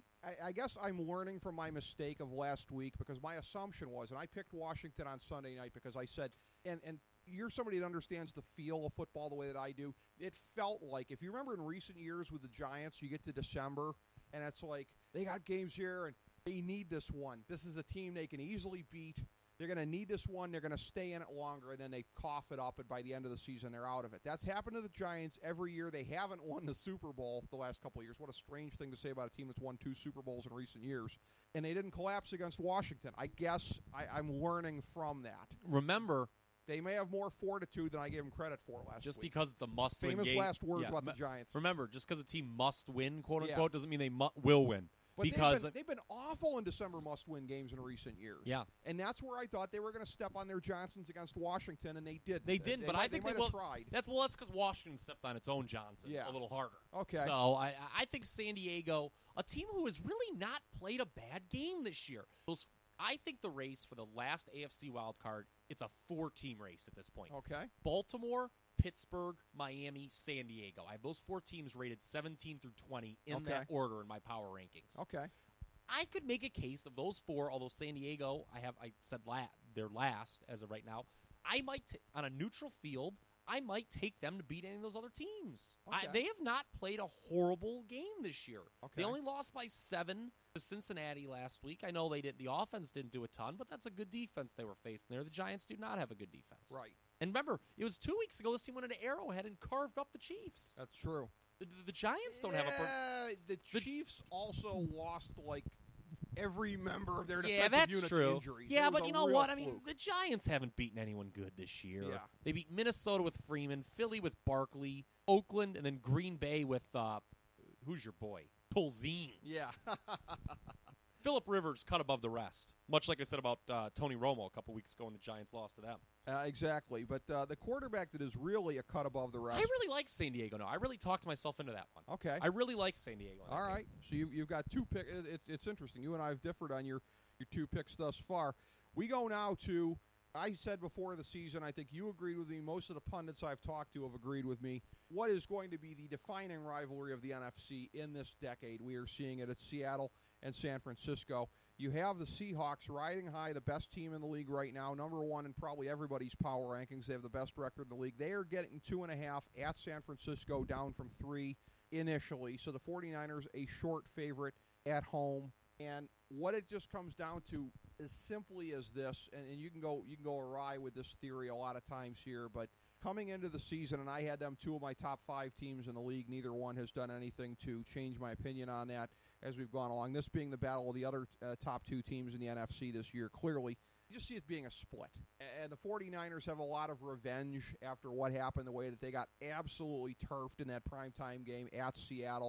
I guess I'm learning from my mistake of last week because my assumption was, and I picked Washington on Sunday night because I said, and you're somebody that understands the feel of football the way that I do. It felt like, if you remember in recent years with the Giants, you get to December, and it's like, they got games here, and they need this one. This is a team they can easily beat. They're going to need this one. They're going to stay in it longer, and then they cough it up, and by the end of the season, they're out of it. That's happened to the Giants every year. They haven't won the Super Bowl the last couple of years. What a strange thing to say about a team that's won 2 Super Bowls in recent years. And they didn't collapse against Washington. I guess I'm learning from that. Remember, they may have more fortitude than I gave them credit for last week. Just because it's a must-win game. Famous last words about the Giants. Remember, just because a team must win, quote-unquote, doesn't mean they will win. But because they've been awful in December must-win games in recent years. Yeah. And that's where I thought they were going to step on their Johnsons against Washington, and they didn't. They didn't, but I think they will. Tried. That's because Washington stepped on its own Johnson a little harder. Okay. So I think San Diego, a team who has really not played a bad game this year. I think the race for the last AFC wild card, it's a 4-team race at this point. Okay. Baltimore, Pittsburgh, Miami, San Diego. I have those 4 teams rated 17 through 20 in that order in my power rankings. Okay. I could make a case of those 4, although San Diego, I said they're last as of right now. I might, on a neutral field, I might take them to beat any of those other teams. Okay. They have not played a horrible game this year. Okay. They only lost by 7 to Cincinnati last week. I know the offense didn't do a ton, but that's a good defense they were facing there. The Giants do not have a good defense. Right. And remember, it was 2 weeks ago this team went into Arrowhead and carved up the Chiefs. That's true. The Giants don't have a... The Chiefs also lost, every member of their defensive yeah, that's unit true. to injuries. Yeah, but you know what? I mean, fluke. the Giants haven't beaten anyone good this year. Yeah. They beat Minnesota with Freeman, Philly with Barkley, Oakland, and then Green Bay with, who's your boy? Tolzien. Yeah. Phillip Rivers cut above the rest, much like I said about Tony Romo a couple weeks ago when the Giants lost to them. Exactly. But the quarterback that is really a cut above the rest. I really like San Diego now. I really talked myself into that one. Okay. I really like San Diego. All right. So you've got 2 picks. It's interesting. You and I have differed on your 2 picks thus far. We go now to, I said before the season, I think you agreed with me. Most of the pundits I've talked to have agreed with me. What is going to be the defining rivalry of the NFC in this decade? We are seeing it at Seattle and San Francisco. You have the Seahawks riding high, the best team in the league right now, number 1 in probably everybody's power rankings. They have the best record in the league. They are getting 2.5 at San Francisco, down from 3 initially. So the 49ers, a short favorite at home. And what it just comes down to as simply as this, and you can go awry with this theory a lot of times here, but coming into the season, and I had them 2 of my top 5 teams in the league, neither one has done anything to change my opinion on that as we've gone along. This being the battle of the other top 2 teams in the NFC this year, clearly. You just see it being a split. And the 49ers have a lot of revenge after what happened, the way that they got absolutely turfed in that primetime game at Seattle.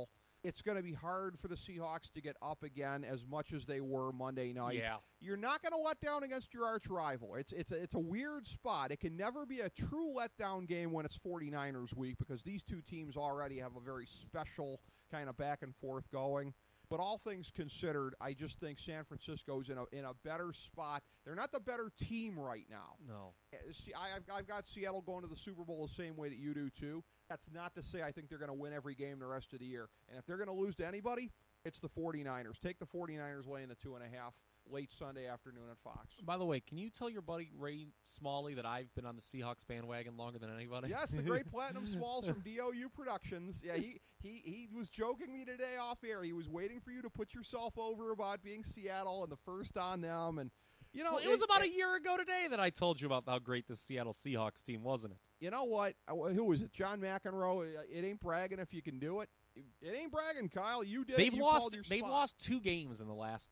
it's going to be hard for the Seahawks to get up again as much as they were Monday night. Yeah. You're not going to let down against your arch rival. It's a weird spot. It can never be a true letdown game when it's 49ers week because these two teams already have a very special kind of back and forth going. But all things considered, I just think San Francisco's in a better spot. They're not the better team right now. No. See, I've got Seattle going to the Super Bowl the same way that you do, too. That's not to say I think they're going to win every game the rest of the year. And if they're going to lose to anybody, it's the 49ers. Take the 49ers laying the 2.5 late Sunday afternoon at Fox. By the way, can you tell your buddy Ray Smalley that I've been on the Seahawks bandwagon longer than anybody? Yes, the great Platinum Smalls from DOU Productions. Yeah, he was joking me today off air. He was waiting for you to put yourself over about being Seattle and the first on them. And you know, well, it was about a year ago today that I told you about how great the Seattle Seahawks team, wasn't it? You know what? Who was it? John McEnroe. It ain't bragging if you can do it. It ain't bragging, Kyle. You did. They've you lost. called your They've spot. lost 2 games in the last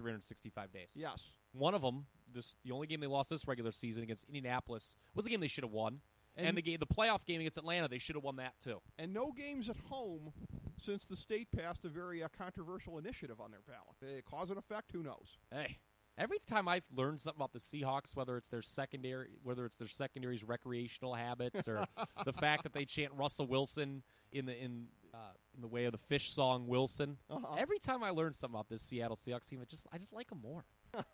365 days. Yes. One of them, the only game they lost this regular season against Indianapolis, was the game they should have won. And the playoff game against Atlanta, they should have won that too. And no games at home since the state passed a very controversial initiative on their ballot. Cause and effect, who knows? Hey, every time I've learned something about the Seahawks, whether it's their secondary's recreational habits, or the fact that they chant Russell Wilson in the way of the Fish song Wilson, every time I learn something about this Seattle Seahawks team, I just like them more.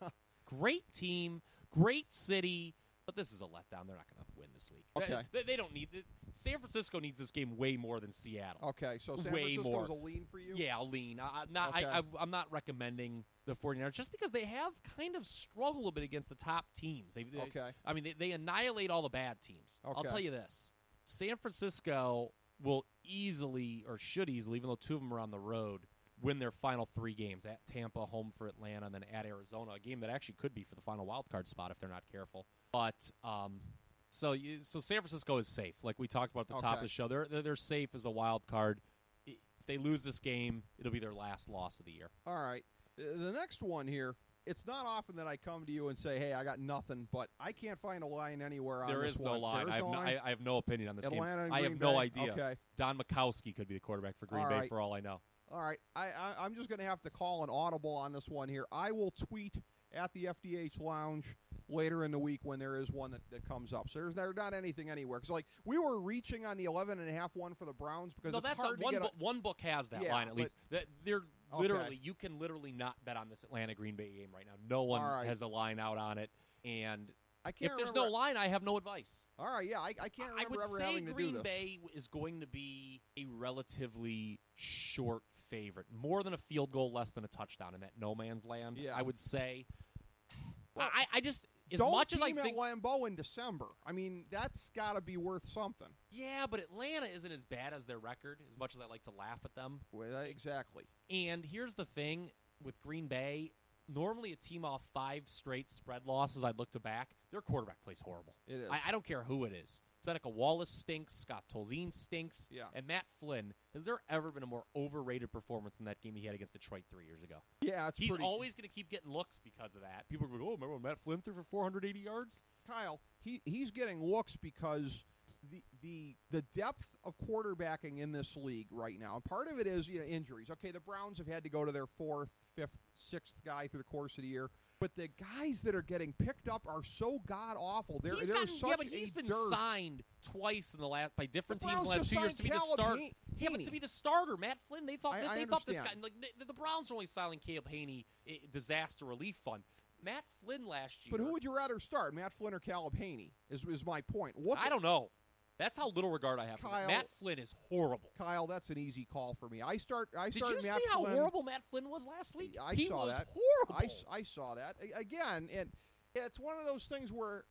Great team, great city. But this is a letdown. They're not going to win this week. Okay. They don't need it. San Francisco needs this game way more than Seattle. Okay, so San way Francisco's more. a lean for you? Yeah, a lean. Okay. I'm not recommending the 49ers just because they have kind of struggled a bit against the top teams. Okay. I mean, they annihilate all the bad teams. Okay. I'll tell you this. San Francisco will easily, or should easily, even though 2 of them are on the road, win their final 3 games at Tampa, home for Atlanta, and then at Arizona, a game that actually could be for the final wild card spot if they're not careful. But so San Francisco is safe, like we talked about at the top of the show. They're safe as a wild card. If they lose this game, it'll be their last loss of the year. All right. The next one here. It's not often that I come to you and say, "Hey, I got nothing," but I can't find a line anywhere on there this is no one. line. I have no opinion on this Atlanta game. and I have Green no Bay? idea. Okay. Don Majkowski could be the quarterback for Green All Bay right. for all I know. All right, I'm just going to have to call an audible on this one here. I will tweet at the FDH Lounge later in the week when there is one that comes up. So there's not anything anywhere. Because, like, we were reaching on the 11.5 one for the Browns because No, it's that's hard to get one book has that Yeah, line at least. They're Okay. literally you can literally not bet on this Atlanta Green Bay game right now. No one All right. has a line out on it, and I can't if there's remember. no line, I have no advice. All right, yeah, I can't remember I would ever say having to do Green this. Bay is going to be a relatively short favorite, more than a field goal, less than a touchdown in that no man's land. Yeah. I would say. Well, I just as Don't much as I team think. at Lambeau in December. I mean, that's got to be worth something. Yeah, but Atlanta isn't as bad as their record. As much as I like to laugh at them. Well, exactly. And here's the thing with Green Bay. Normally, a team off 5 straight spread losses, I'd look to back. Their quarterback plays horrible. It is. I don't care who it is. Seneca Wallace stinks. Scott Tolzien stinks. Yeah. And Matt Flynn. Has there ever been a more overrated performance than that game he had against Detroit 3 years ago? Yeah, it's He's pretty. always going to keep getting looks because of that. People are going, oh, remember when Matt Flynn threw for 480 yards? Kyle, he's getting looks because the depth of quarterbacking in this league right now, and part of it is injuries. Okay, the Browns have had to go to their 4th, 5th, 6th guy through the course of the year, but the guys that are getting picked up are so god awful. There's such but he's a been dearth. signed twice in the last by different The teams in the Browns last just 2 years signed to be the Caleb starter. Haney. Yeah, but to be the starter, Matt Flynn. They thought I they thought this guy. understand. Like the Browns are only signing Caleb Haney disaster relief fund. Matt Flynn last year. But who would you rather start, Matt Flynn or Caleb Haney? Is my point. I don't know. That's how little regard I have for him. Kyle- Matt Flynn is horrible. Kyle, that's an easy call for me. I start Did you Matt see how Flynn. horrible Matt Flynn was last week? I he saw was that. horrible. I saw that again, and it's one of those things where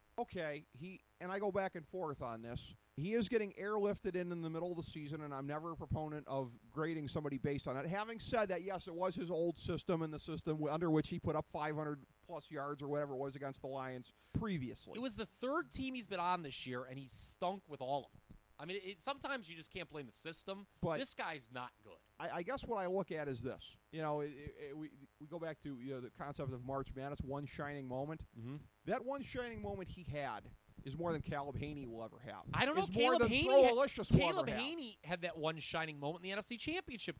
and I go back and forth on this. He is getting airlifted in the middle of the season, and I'm never a proponent of grading somebody based on it. Having said that, yes, it was his old system and the system under which he put up 500-plus yards or whatever it was against the Lions previously. It was the 3rd team he's been on this year, and he stunk with all of them. I mean, sometimes you just can't blame the system. But this guy's not good. I guess what I look at is this. We go back to the concept of March Madness, one shining moment. Mm-hmm. That one shining moment he had is more than Caleb Haney will ever have. I don't know. It's more Caleb than Haney. Throwalicious will Caleb ever have. Haney had that one shining moment in the NFC Championship game.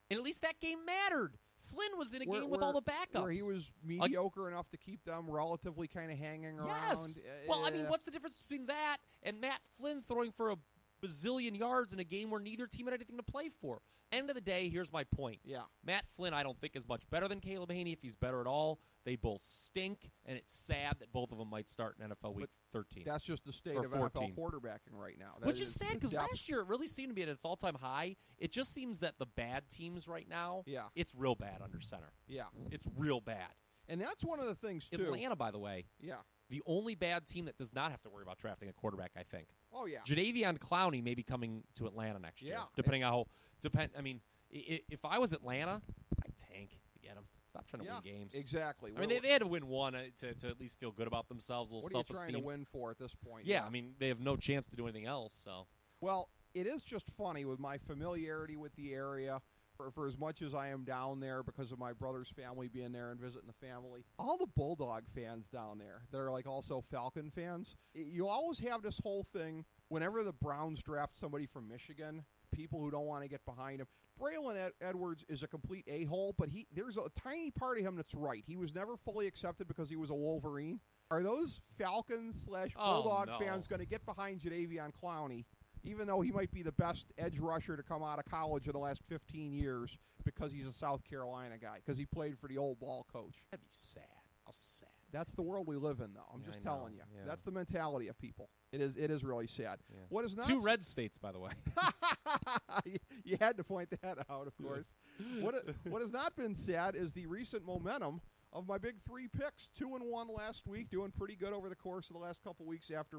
And at least that game mattered. Flynn was in a game with all the backups. Where he was mediocre enough to keep them relatively kind of hanging around. Yes. Well, I mean, what's the difference between that and Matt Flynn throwing for a bazillion yards in a game where neither team had anything to play for? End of the day, here's my point. Yeah. Matt Flynn, I don't think, is much better than Caleb Haney if he's better at all. They both stink, and it's sad that both of them might start in NFL Week 13. That's just the state or of 14. NFL quarterbacking right now. Which is sad because last year it really seemed to be at its all-time high. It just seems that the bad teams right now, it's real bad under center. Yeah. It's real bad. And that's one of the things, too. Atlanta, by the way. Yeah. The only bad team that does not have to worry about drafting a quarterback, I think. Oh, yeah. Jadeveon Clowney may be coming to Atlanta next year. Yeah. I mean, if I was Atlanta, I'd tank to get him. Stop trying to win games. Exactly. I mean, they had to win one to at least feel good about themselves, a little self-esteem. What are you trying to win for at this point? Yeah, I mean, they have no chance to do anything else. So. Well, it is just funny with my familiarity with the area. For as much as I am down there because of my brother's family being there and visiting the family, all the Bulldog fans down there that are like also Falcon fans, you always have this whole thing whenever the Browns draft somebody from Michigan, people who don't want to get behind him. Braylon Edwards is a complete a-hole, but there's a tiny part of him that's right. He was never fully accepted because he was a Wolverine. Are those Falcons/Bulldog fans going to get behind Jadeveon Clowney, even though he might be the best edge rusher to come out of college in the last 15 years because he's a South Carolina guy, because he played for the old ball coach? That'd be sad. How sad. That's the world we live in, though. I'm just telling you. Yeah. That's the mentality of people. It is really sad. Yeah. What is not 2 red states, by the way. You had to point that out, of course. What has not been sad is the recent momentum of my big 3 picks. 2-1 last week, doing pretty good over the course of the last couple weeks after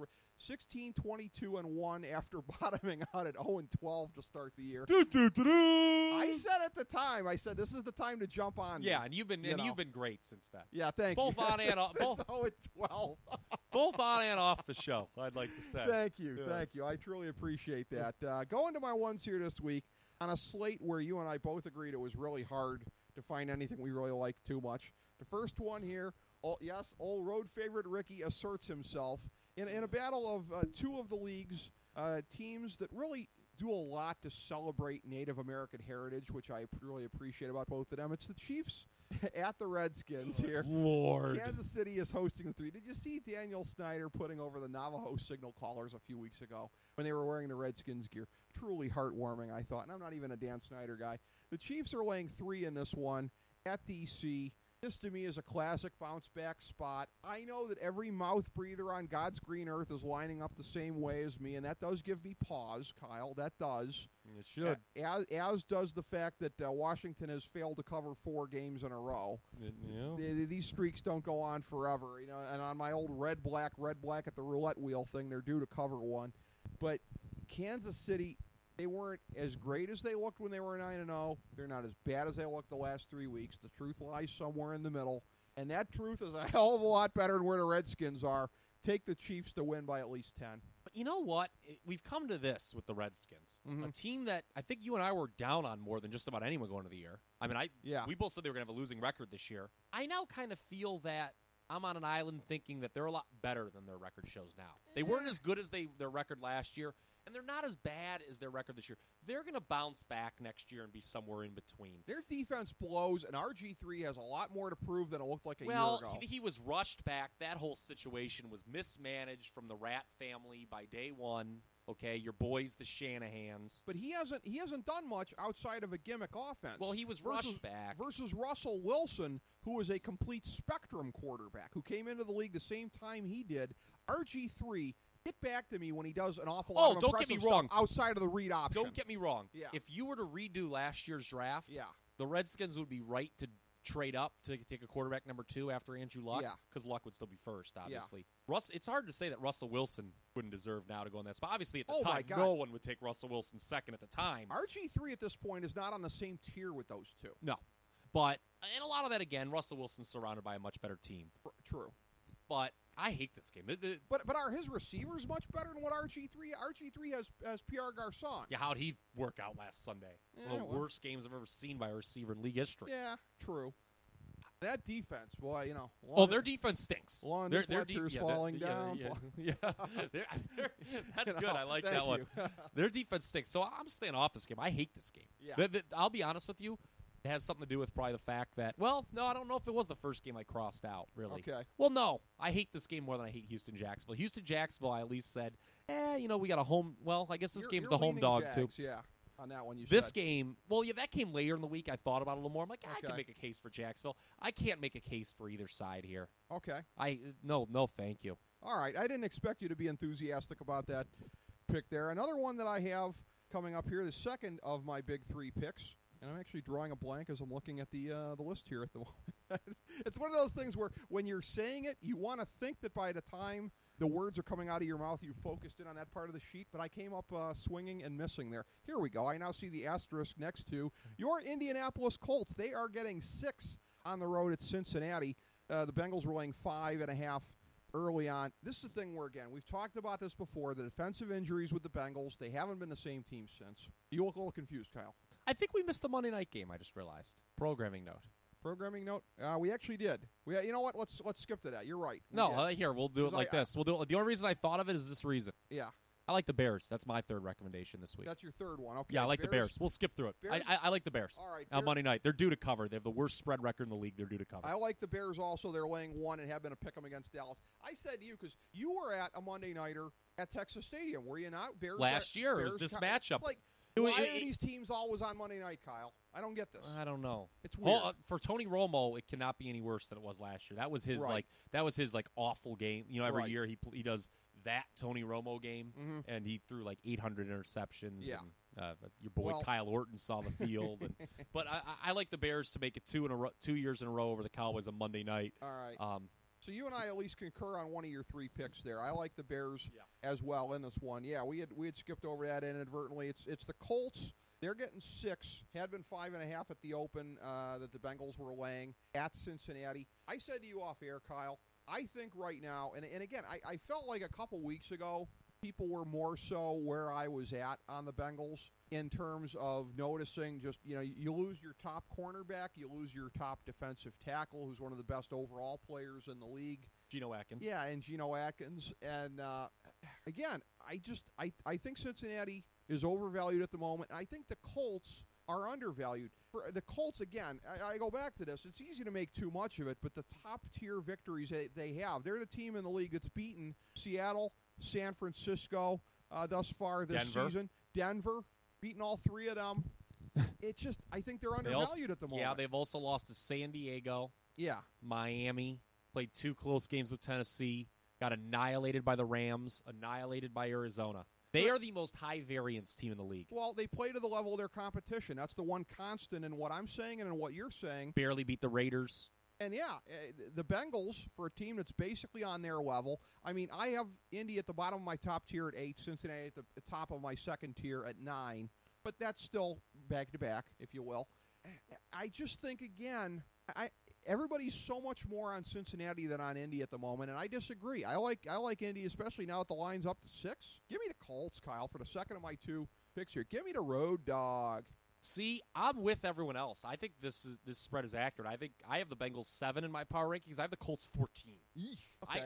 16-22-1 after bottoming out at 0-12 to start the year. I said at the time, this is the time to jump on. Yeah, and you've been great since then. Yeah, thank you. Both on and off. Both 0-12. Both on and off the show, I'd like to say. Thank you. Yes. Thank you. I truly appreciate that. Going to my ones here this week on a slate where you and I both agreed it was really hard to find anything we really liked too much. The first one here, old road favorite Ricky asserts himself in a battle of 2 of the league's teams that really do a lot to celebrate Native American heritage, which I really appreciate about both of them. It's the Chiefs at the Redskins here. Lord. Kansas City is hosting the 3. Did you see Daniel Snyder putting over the Navajo signal callers a few weeks ago when they were wearing the Redskins gear? Truly heartwarming, I thought. And I'm not even a Dan Snyder guy. The Chiefs are laying 3 in this one at D.C. This, to me, is a classic bounce-back spot. I know that every mouth breather on God's green earth is lining up the same way as me, and that does give me pause, Kyle. That does. It should. As does the fact that Washington has failed to cover 4 games in a row. Yeah. These streaks don't go on forever. And on my old red-black at the roulette wheel thing, they're due to cover 1. But Kansas City, they weren't as great as they looked when they were 9-0. They're not as bad as they looked the last 3 weeks. The truth lies somewhere in the middle. And that truth is a hell of a lot better than where the Redskins are. Take the Chiefs to win by at least 10. But you know what? We've come to this with the Redskins. A team that I think you and I were down on more than just about anyone going into the year. I mean, we both said they were going to have a losing record this year. I now kind of feel that I'm on an island thinking that they're a lot better than their record shows now. They weren't as good as their record last year. And they're not as bad as their record this year. They're going to bounce back next year and be somewhere in between. Their defense blows, and RG3 has a lot more to prove than it looked like a year ago. Well, he was rushed back. That whole situation was mismanaged from the Rat family by day one. Okay, your boys, the Shanahans. But he hasn't done much outside of a gimmick offense. Well, he was rushed back. Versus Russell Wilson, who was a complete spectrum quarterback, who came into the league the same time he did. RG3... Get back to me when he does an awful lot of impressive stuff outside of the read option. Don't get me wrong. Yeah. If you were to redo last year's draft, the Redskins would be right to trade up to take a quarterback number 2 after Andrew Luck, because Luck would still be first, obviously. Yeah. It's hard to say that Russell Wilson wouldn't deserve now to go in that spot. Obviously, at the time, no one would take Russell Wilson second at the time. RG3 at this point is not on the same tier with those 2. No. But, and a lot of that, again, Russell Wilson's surrounded by a much better team. True. But I hate this game. But are his receivers much better than what RG3? RG3 has Pierre Garçon. Yeah, how'd he work out last Sunday? One of the worst games I've ever seen by a receiver in league history. Yeah, true. That defense, boy, Their defense stinks. London Fletcher's falling down. Yeah. That's good. I like that one. Their defense stinks. So I'm staying off this game. I hate this game. Yeah. I'll be honest with you. It has something to do with probably the fact that, no, I don't know if it was the first game I crossed out, really. Okay. Well, no. I hate this game more than I hate Houston-Jacksonville. Houston-Jacksonville, I at least said, we got a home. Well, I guess this game's the home dog, Jags, too. Yeah. On that one, This game, that came later in the week. I thought about it a little more. I'm like, I Okay. can make a case for Jacksonville. I can't make a case for either side here. Okay. No, thank you. All right. I didn't expect you to be enthusiastic about that pick there. Another one that I have coming up here, the second of my big three picks, and I'm actually drawing a blank as I'm looking at the list here at the moment. It's one of those things where when you're saying it, you want to think that by the time the words are coming out of your mouth, you focused in on that part of the sheet, but I came up swinging and missing there. Here we go. I now see the asterisk next to your Indianapolis Colts. They are getting 6 on the road at Cincinnati. The Bengals were laying 5.5 early on. This is the thing where, again, we've talked about this before, the defensive injuries with the Bengals. They haven't been the same team since. You look a little confused, Kyle. I think we missed the Monday night game, I just realized. Programming note. Programming note? We actually did. You know what? Let's skip to that. You're right. Here, we'll do it like this. We'll do it. The only reason I thought of it is this reason. Yeah. I like the Bears. That's my third recommendation this week. That's your third one. Okay. Yeah, I like the Bears. We'll skip through it. I like the Bears. All right. On Monday night. They're due to cover. They have the worst spread record in the league. They're due to cover. I like the Bears also. They're laying 1 and have been a pick 'em against Dallas. I said to you, because you were at a Monday nighter at Texas Stadium, were you not? Bears last year. Bears It was this matchup. It's like, why are these teams always on Monday night, Kyle? I don't get this. I don't know. It's weird. For Tony Romo, it cannot be any worse than it was last year. That was his awful game. Every year he does that Tony Romo game, and he threw like 800 interceptions. Yeah. And, your boy Kyle Orton saw the field. But I like the Bears to make it 2 years in a row over the Cowboys on Monday night. All right. So you and I at least concur on one of your 3 picks there. I like the Bears as well in this one. Yeah, we had skipped over that inadvertently. It's the Colts. They're getting 6. Had been 5.5 at the open that the Bengals were laying at Cincinnati. I said to you off air, Kyle, I think right now, and again, I felt like a couple weeks ago, people were more so where I was at on the Bengals in terms of noticing just, you lose your top cornerback, you lose your top defensive tackle, who's one of the best overall players in the league. Geno Atkins. Yeah, and Geno Atkins. And, again, I think Cincinnati is overvalued at the moment, and I think the Colts are undervalued. For the Colts, again, I go back to this. It's easy to make too much of it, but the top-tier victories they have, they're the team in the league that's beaten Seattle, San Francisco thus far this season. Denver, beaten all 3 of them. It's just, I think they're undervalued at the moment. Yeah, they've also lost to San Diego. Yeah. Miami. Played 2 close games with Tennessee. Got annihilated by the Rams. Annihilated by Arizona. They are the most high-variance team in the league. Well, they play to the level of their competition. That's the one constant in what I'm saying and in what you're saying. Barely beat the Raiders. And, the Bengals, for a team that's basically on their level, I mean, I have Indy at the bottom of my top tier at 8, Cincinnati at the top of my second tier at 9, but that's still back-to-back, if you will. I just think, again, everybody's so much more on Cincinnati than on Indy at the moment, and I disagree. I like Indy, especially now that the line's up to 6. Give me the Colts, Kyle, for the second of my 2 picks here. Give me the road dog. See, I'm with everyone else. I think this spread is accurate. I think I have the Bengals 7 in my power rankings. I have the Colts 14. Okay.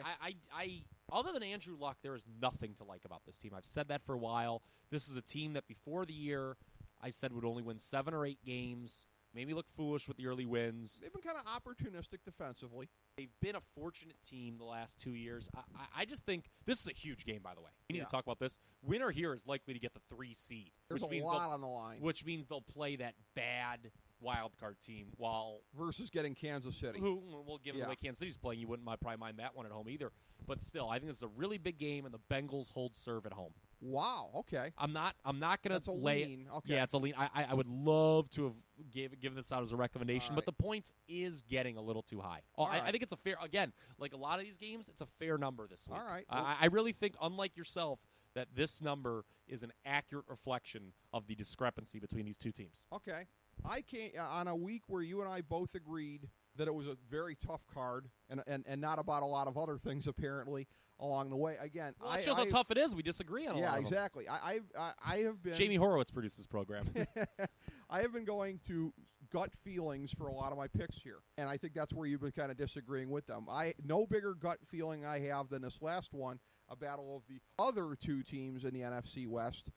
I other than Andrew Luck, there is nothing to like about this team. I've said that for a while. This is a team that before the year I said would only win 7 or 8 games. Maybe look foolish with the early wins. They've been kind of opportunistic defensively. They've been a fortunate team the last 2 years. I just think this is a huge game, by the way. We need to talk about this. Winner here is likely to get the 3 seed. There's a lot on the line. Which means they'll play that bad wild card team versus getting Kansas City. Who, well, given the way Kansas City's playing, you wouldn't probably mind that one at home either. But still, I think it's a really big game, and the Bengals hold serve at home. Wow. Okay. I'm not going to lay lean. Okay. Yeah, it's a lean. I would love to have given this out as a recommendation, but the points is getting a little too high. I think it's a fair. Again, like a lot of these games, it's a fair number this week. All right. I really think, unlike yourself, that this number is an accurate reflection of the discrepancy between these two teams. Okay. I can't on a week where you and I both agreed that it was a very tough card and not about a lot of other things apparently along the way. Again, well, it shows how tough it is. We disagree on a lot of them. Yeah, exactly. I have been. Jamie Horowitz produced this program. I have been going to gut feelings for a lot of my picks here. And I think that's where you've been kind of disagreeing with them. No bigger gut feeling I have than this last one, a battle of the other two teams in the NFC West,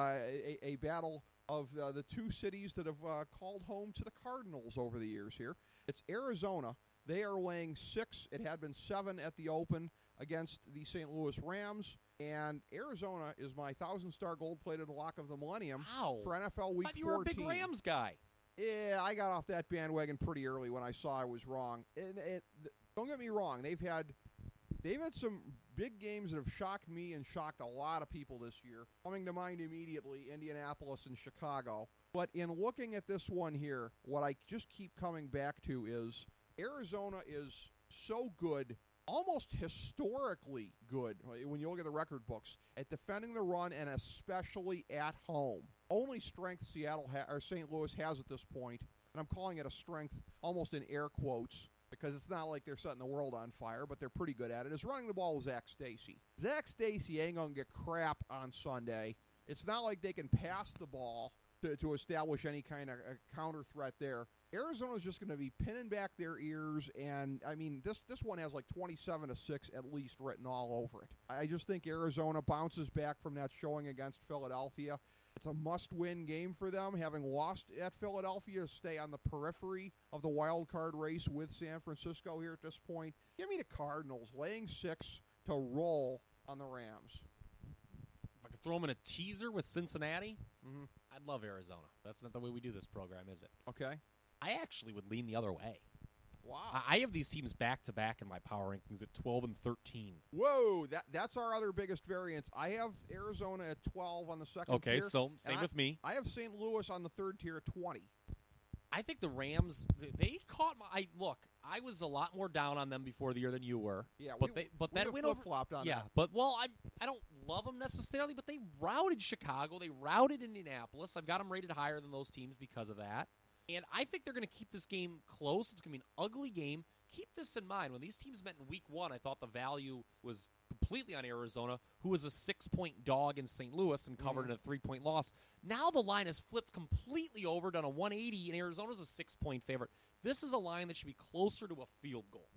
a battle of the two cities that have called home to the Cardinals over the years here. It's Arizona. They are laying 6. It had been 7 at the open against the St. Louis Rams. And Arizona is my 1,000-star gold-plated lock of the millennium for NFL Week 14. You were a big Rams guy. Yeah, I got off that bandwagon pretty early when I saw I was wrong. And don't get me wrong, they've had some big games that have shocked me and shocked a lot of people this year. Coming to mind immediately, Indianapolis and Chicago. But in looking at this one here, what I just keep coming back to is Arizona is so good, almost historically good, when you look at the record books, at defending the run and especially at home. Only strength St. Louis has at this point, and I'm calling it a strength almost in air quotes, because it's not like they're setting the world on fire, but they're pretty good at it, is running the ball with Zach Stacy. Zach Stacy ain't going to get crap on Sunday. It's not like they can pass the ball to establish any kind of counter threat there. Arizona's just going to be pinning back their ears, and, I mean, this one has like 27-6 at least written all over it. I just think Arizona bounces back from that showing against Philadelphia. It's a must-win game for them, having lost at Philadelphia to stay on the periphery of the wild card race with San Francisco here at this point. Give me the Cardinals, laying 6 to roll on the Rams. If I could throw them in a teaser with Cincinnati, I'd love Arizona. That's not the way we do this program, is it? Okay. I actually would lean the other way. Wow. I have these teams back-to-back in my power rankings at 12 and 13. Whoa, that's our other biggest variance. I have Arizona at 12 on the second tier. Okay, so same with me. I have St. Louis on the third tier at 20. I think the Rams, they caught my look. I was a lot more down on them before the year than you were. Yeah, but that win over flopped on that. But I don't love them necessarily, but they routed Chicago, they routed Indianapolis. I've got them rated higher than those teams because of that. And I think they're going to keep this game close. It's going to be an ugly game. Keep this in mind. When these teams met in Week 1, I thought the value was completely on Arizona, who was a 6-point dog in St. Louis and covered in a 3-point loss. Now the line has flipped completely over, done a 180, and Arizona's a 6-point favorite. This is a line that should be closer to a field goal.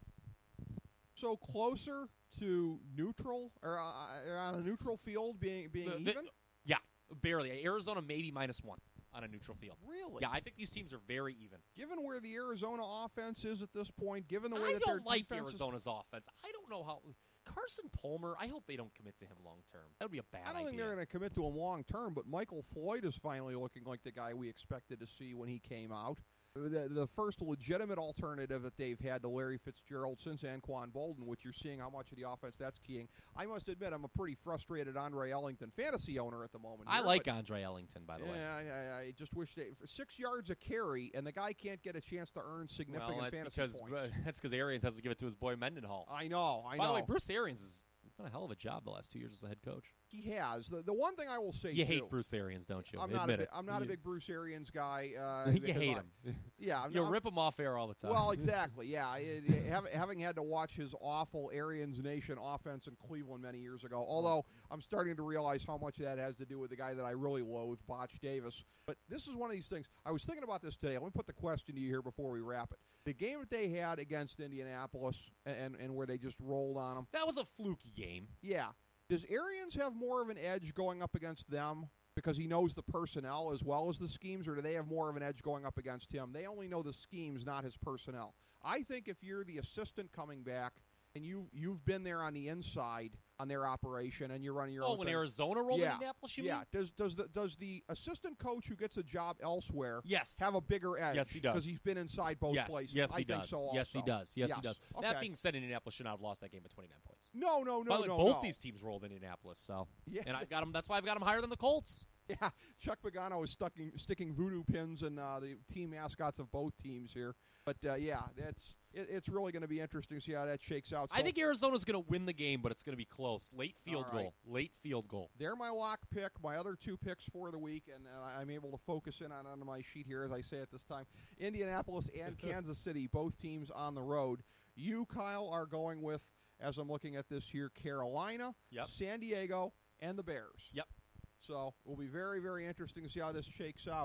So closer to neutral, or on a neutral field being even? Yeah, barely. Arizona maybe -1 on a neutral field. Really? Yeah, I think these teams are very even. Given where the Arizona offense is at this point, given the way that I their don't like defense Arizona's offense. I don't know how. Carson Palmer, I hope they don't commit to him long term. That would be a bad idea. I don't think they're going to commit to him long term, but Michael Floyd is finally looking like the guy we expected to see when he came out. The first legitimate alternative that they've had to Larry Fitzgerald since Anquan Bolden, which you're seeing how much of the offense that's keying. I must admit, I'm a pretty frustrated Andre Ellington fantasy owner at the moment. I like Andre Ellington, by the way. Yeah, I just wish for 6 yards a carry, and the guy can't get a chance to earn significant fantasy points. That's because Arians has to give it to his boy Mendenhall. I know. By the way, Bruce Arians has done a hell of a job the last 2 years as a head coach. He has. The one thing I will say, you hate Bruce Arians, don't you? I'm not a big Bruce Arians guy. You hate him. Yeah, you rip him off air all the time. Well, exactly. Yeah, having had to watch his awful Arians Nation offense in Cleveland many years ago. Although I'm starting to realize how much that has to do with the guy that I really loathe, Botch Davis. But this is one of these things. I was thinking about this today. Let me put the question to you here before we wrap it. The game that they had against Indianapolis and where they just rolled on them. That was a fluky game. Yeah. Does Arians have more of an edge going up against them because he knows the personnel as well as the schemes, or do they have more of an edge going up against him? They only know the schemes, not his personnel. I think if you're the assistant coming back and you've been there on the inside on their operation and you're running your own when thing. Arizona rolled Indianapolis, you mean? Yeah. Does the assistant coach who gets a job elsewhere yes. have a bigger edge? Yes, he does. Because he's been inside both places. Yes, he I does. think so also. Yes, he does. Yes, he does. Okay. That being said, Indianapolis should not have lost that game by 29 points. No. By the way, both these teams rolled Indianapolis, so and I've got them. That's why I've got them higher than the Colts. Yeah, Chuck Pagano is sticking voodoo pins in the team mascots of both teams here. But, it's really going to be interesting to see how that shakes out. So, I think Arizona's going to win the game, but it's going to be close. Late field goal. They're my lock pick, my other two picks for the week, and I'm able to focus in on my sheet here, as I say at this time. Indianapolis and Kansas City, both teams on the road. You, Kyle, are going with, as I'm looking at this here, Carolina, San Diego, and the Bears. Yep. So it will be very, very interesting to see how this shakes out.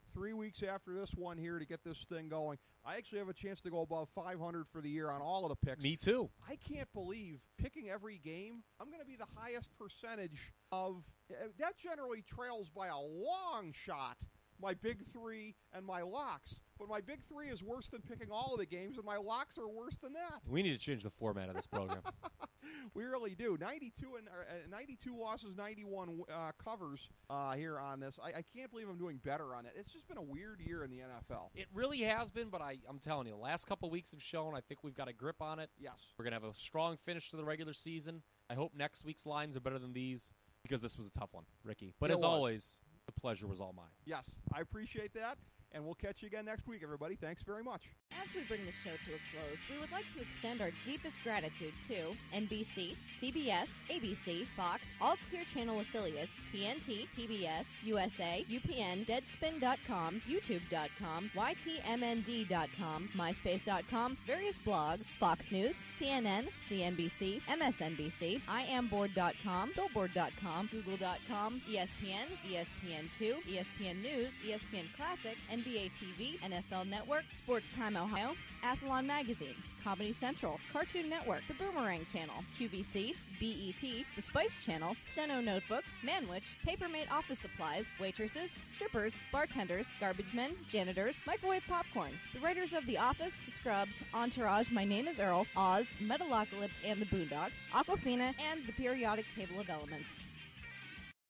3 weeks after this one here to get this thing going. I actually have a chance to go above 500 for the year on all of the picks. Me too. I can't believe picking every game, I'm going to be the highest percentage of that. Generally trails by a long shot my big three and my locks. But my big three is worse than picking all of the games, and my locks are worse than that. We need to change the format of this program. We really do. 92 losses, 91 covers here on this. I can't believe I'm doing better on it. It's just been a weird year in the NFL. It really has been, but I'm telling you, the last couple of weeks have shown I think we've got a grip on it. Yes. We're going to have a strong finish to the regular season. I hope next week's lines are better than these because this was a tough one, Ricky. But as always, the pleasure was all mine. Yes, I appreciate that. And we'll catch you again next week, everybody. Thanks very much. As we bring the show to a close, we would like to extend our deepest gratitude to NBC, CBS, ABC, Fox, all Clear Channel affiliates, TNT, TBS, USA, UPN, Deadspin.com, YouTube.com, YTMND.com, MySpace.com, various blogs, Fox News, CNN, CNBC, MSNBC, IamBoard.com, Billboard.com, Google.com, ESPN, ESPN2, ESPN News, ESPN Classic, NBA TV, NFL Network, Sports Time Ohio, Athlon Magazine, Comedy Central, Cartoon Network, The Boomerang Channel, QVC, BET, The Spice Channel, Steno Notebooks, Manwich, Papermate Office Supplies, waitresses, strippers, bartenders, garbage men, janitors, microwave popcorn, the writers of The Office, Scrubs, Entourage, My Name is Earl, Oz, Metalocalypse and the Boondocks, Aquafina, and the Periodic Table of Elements.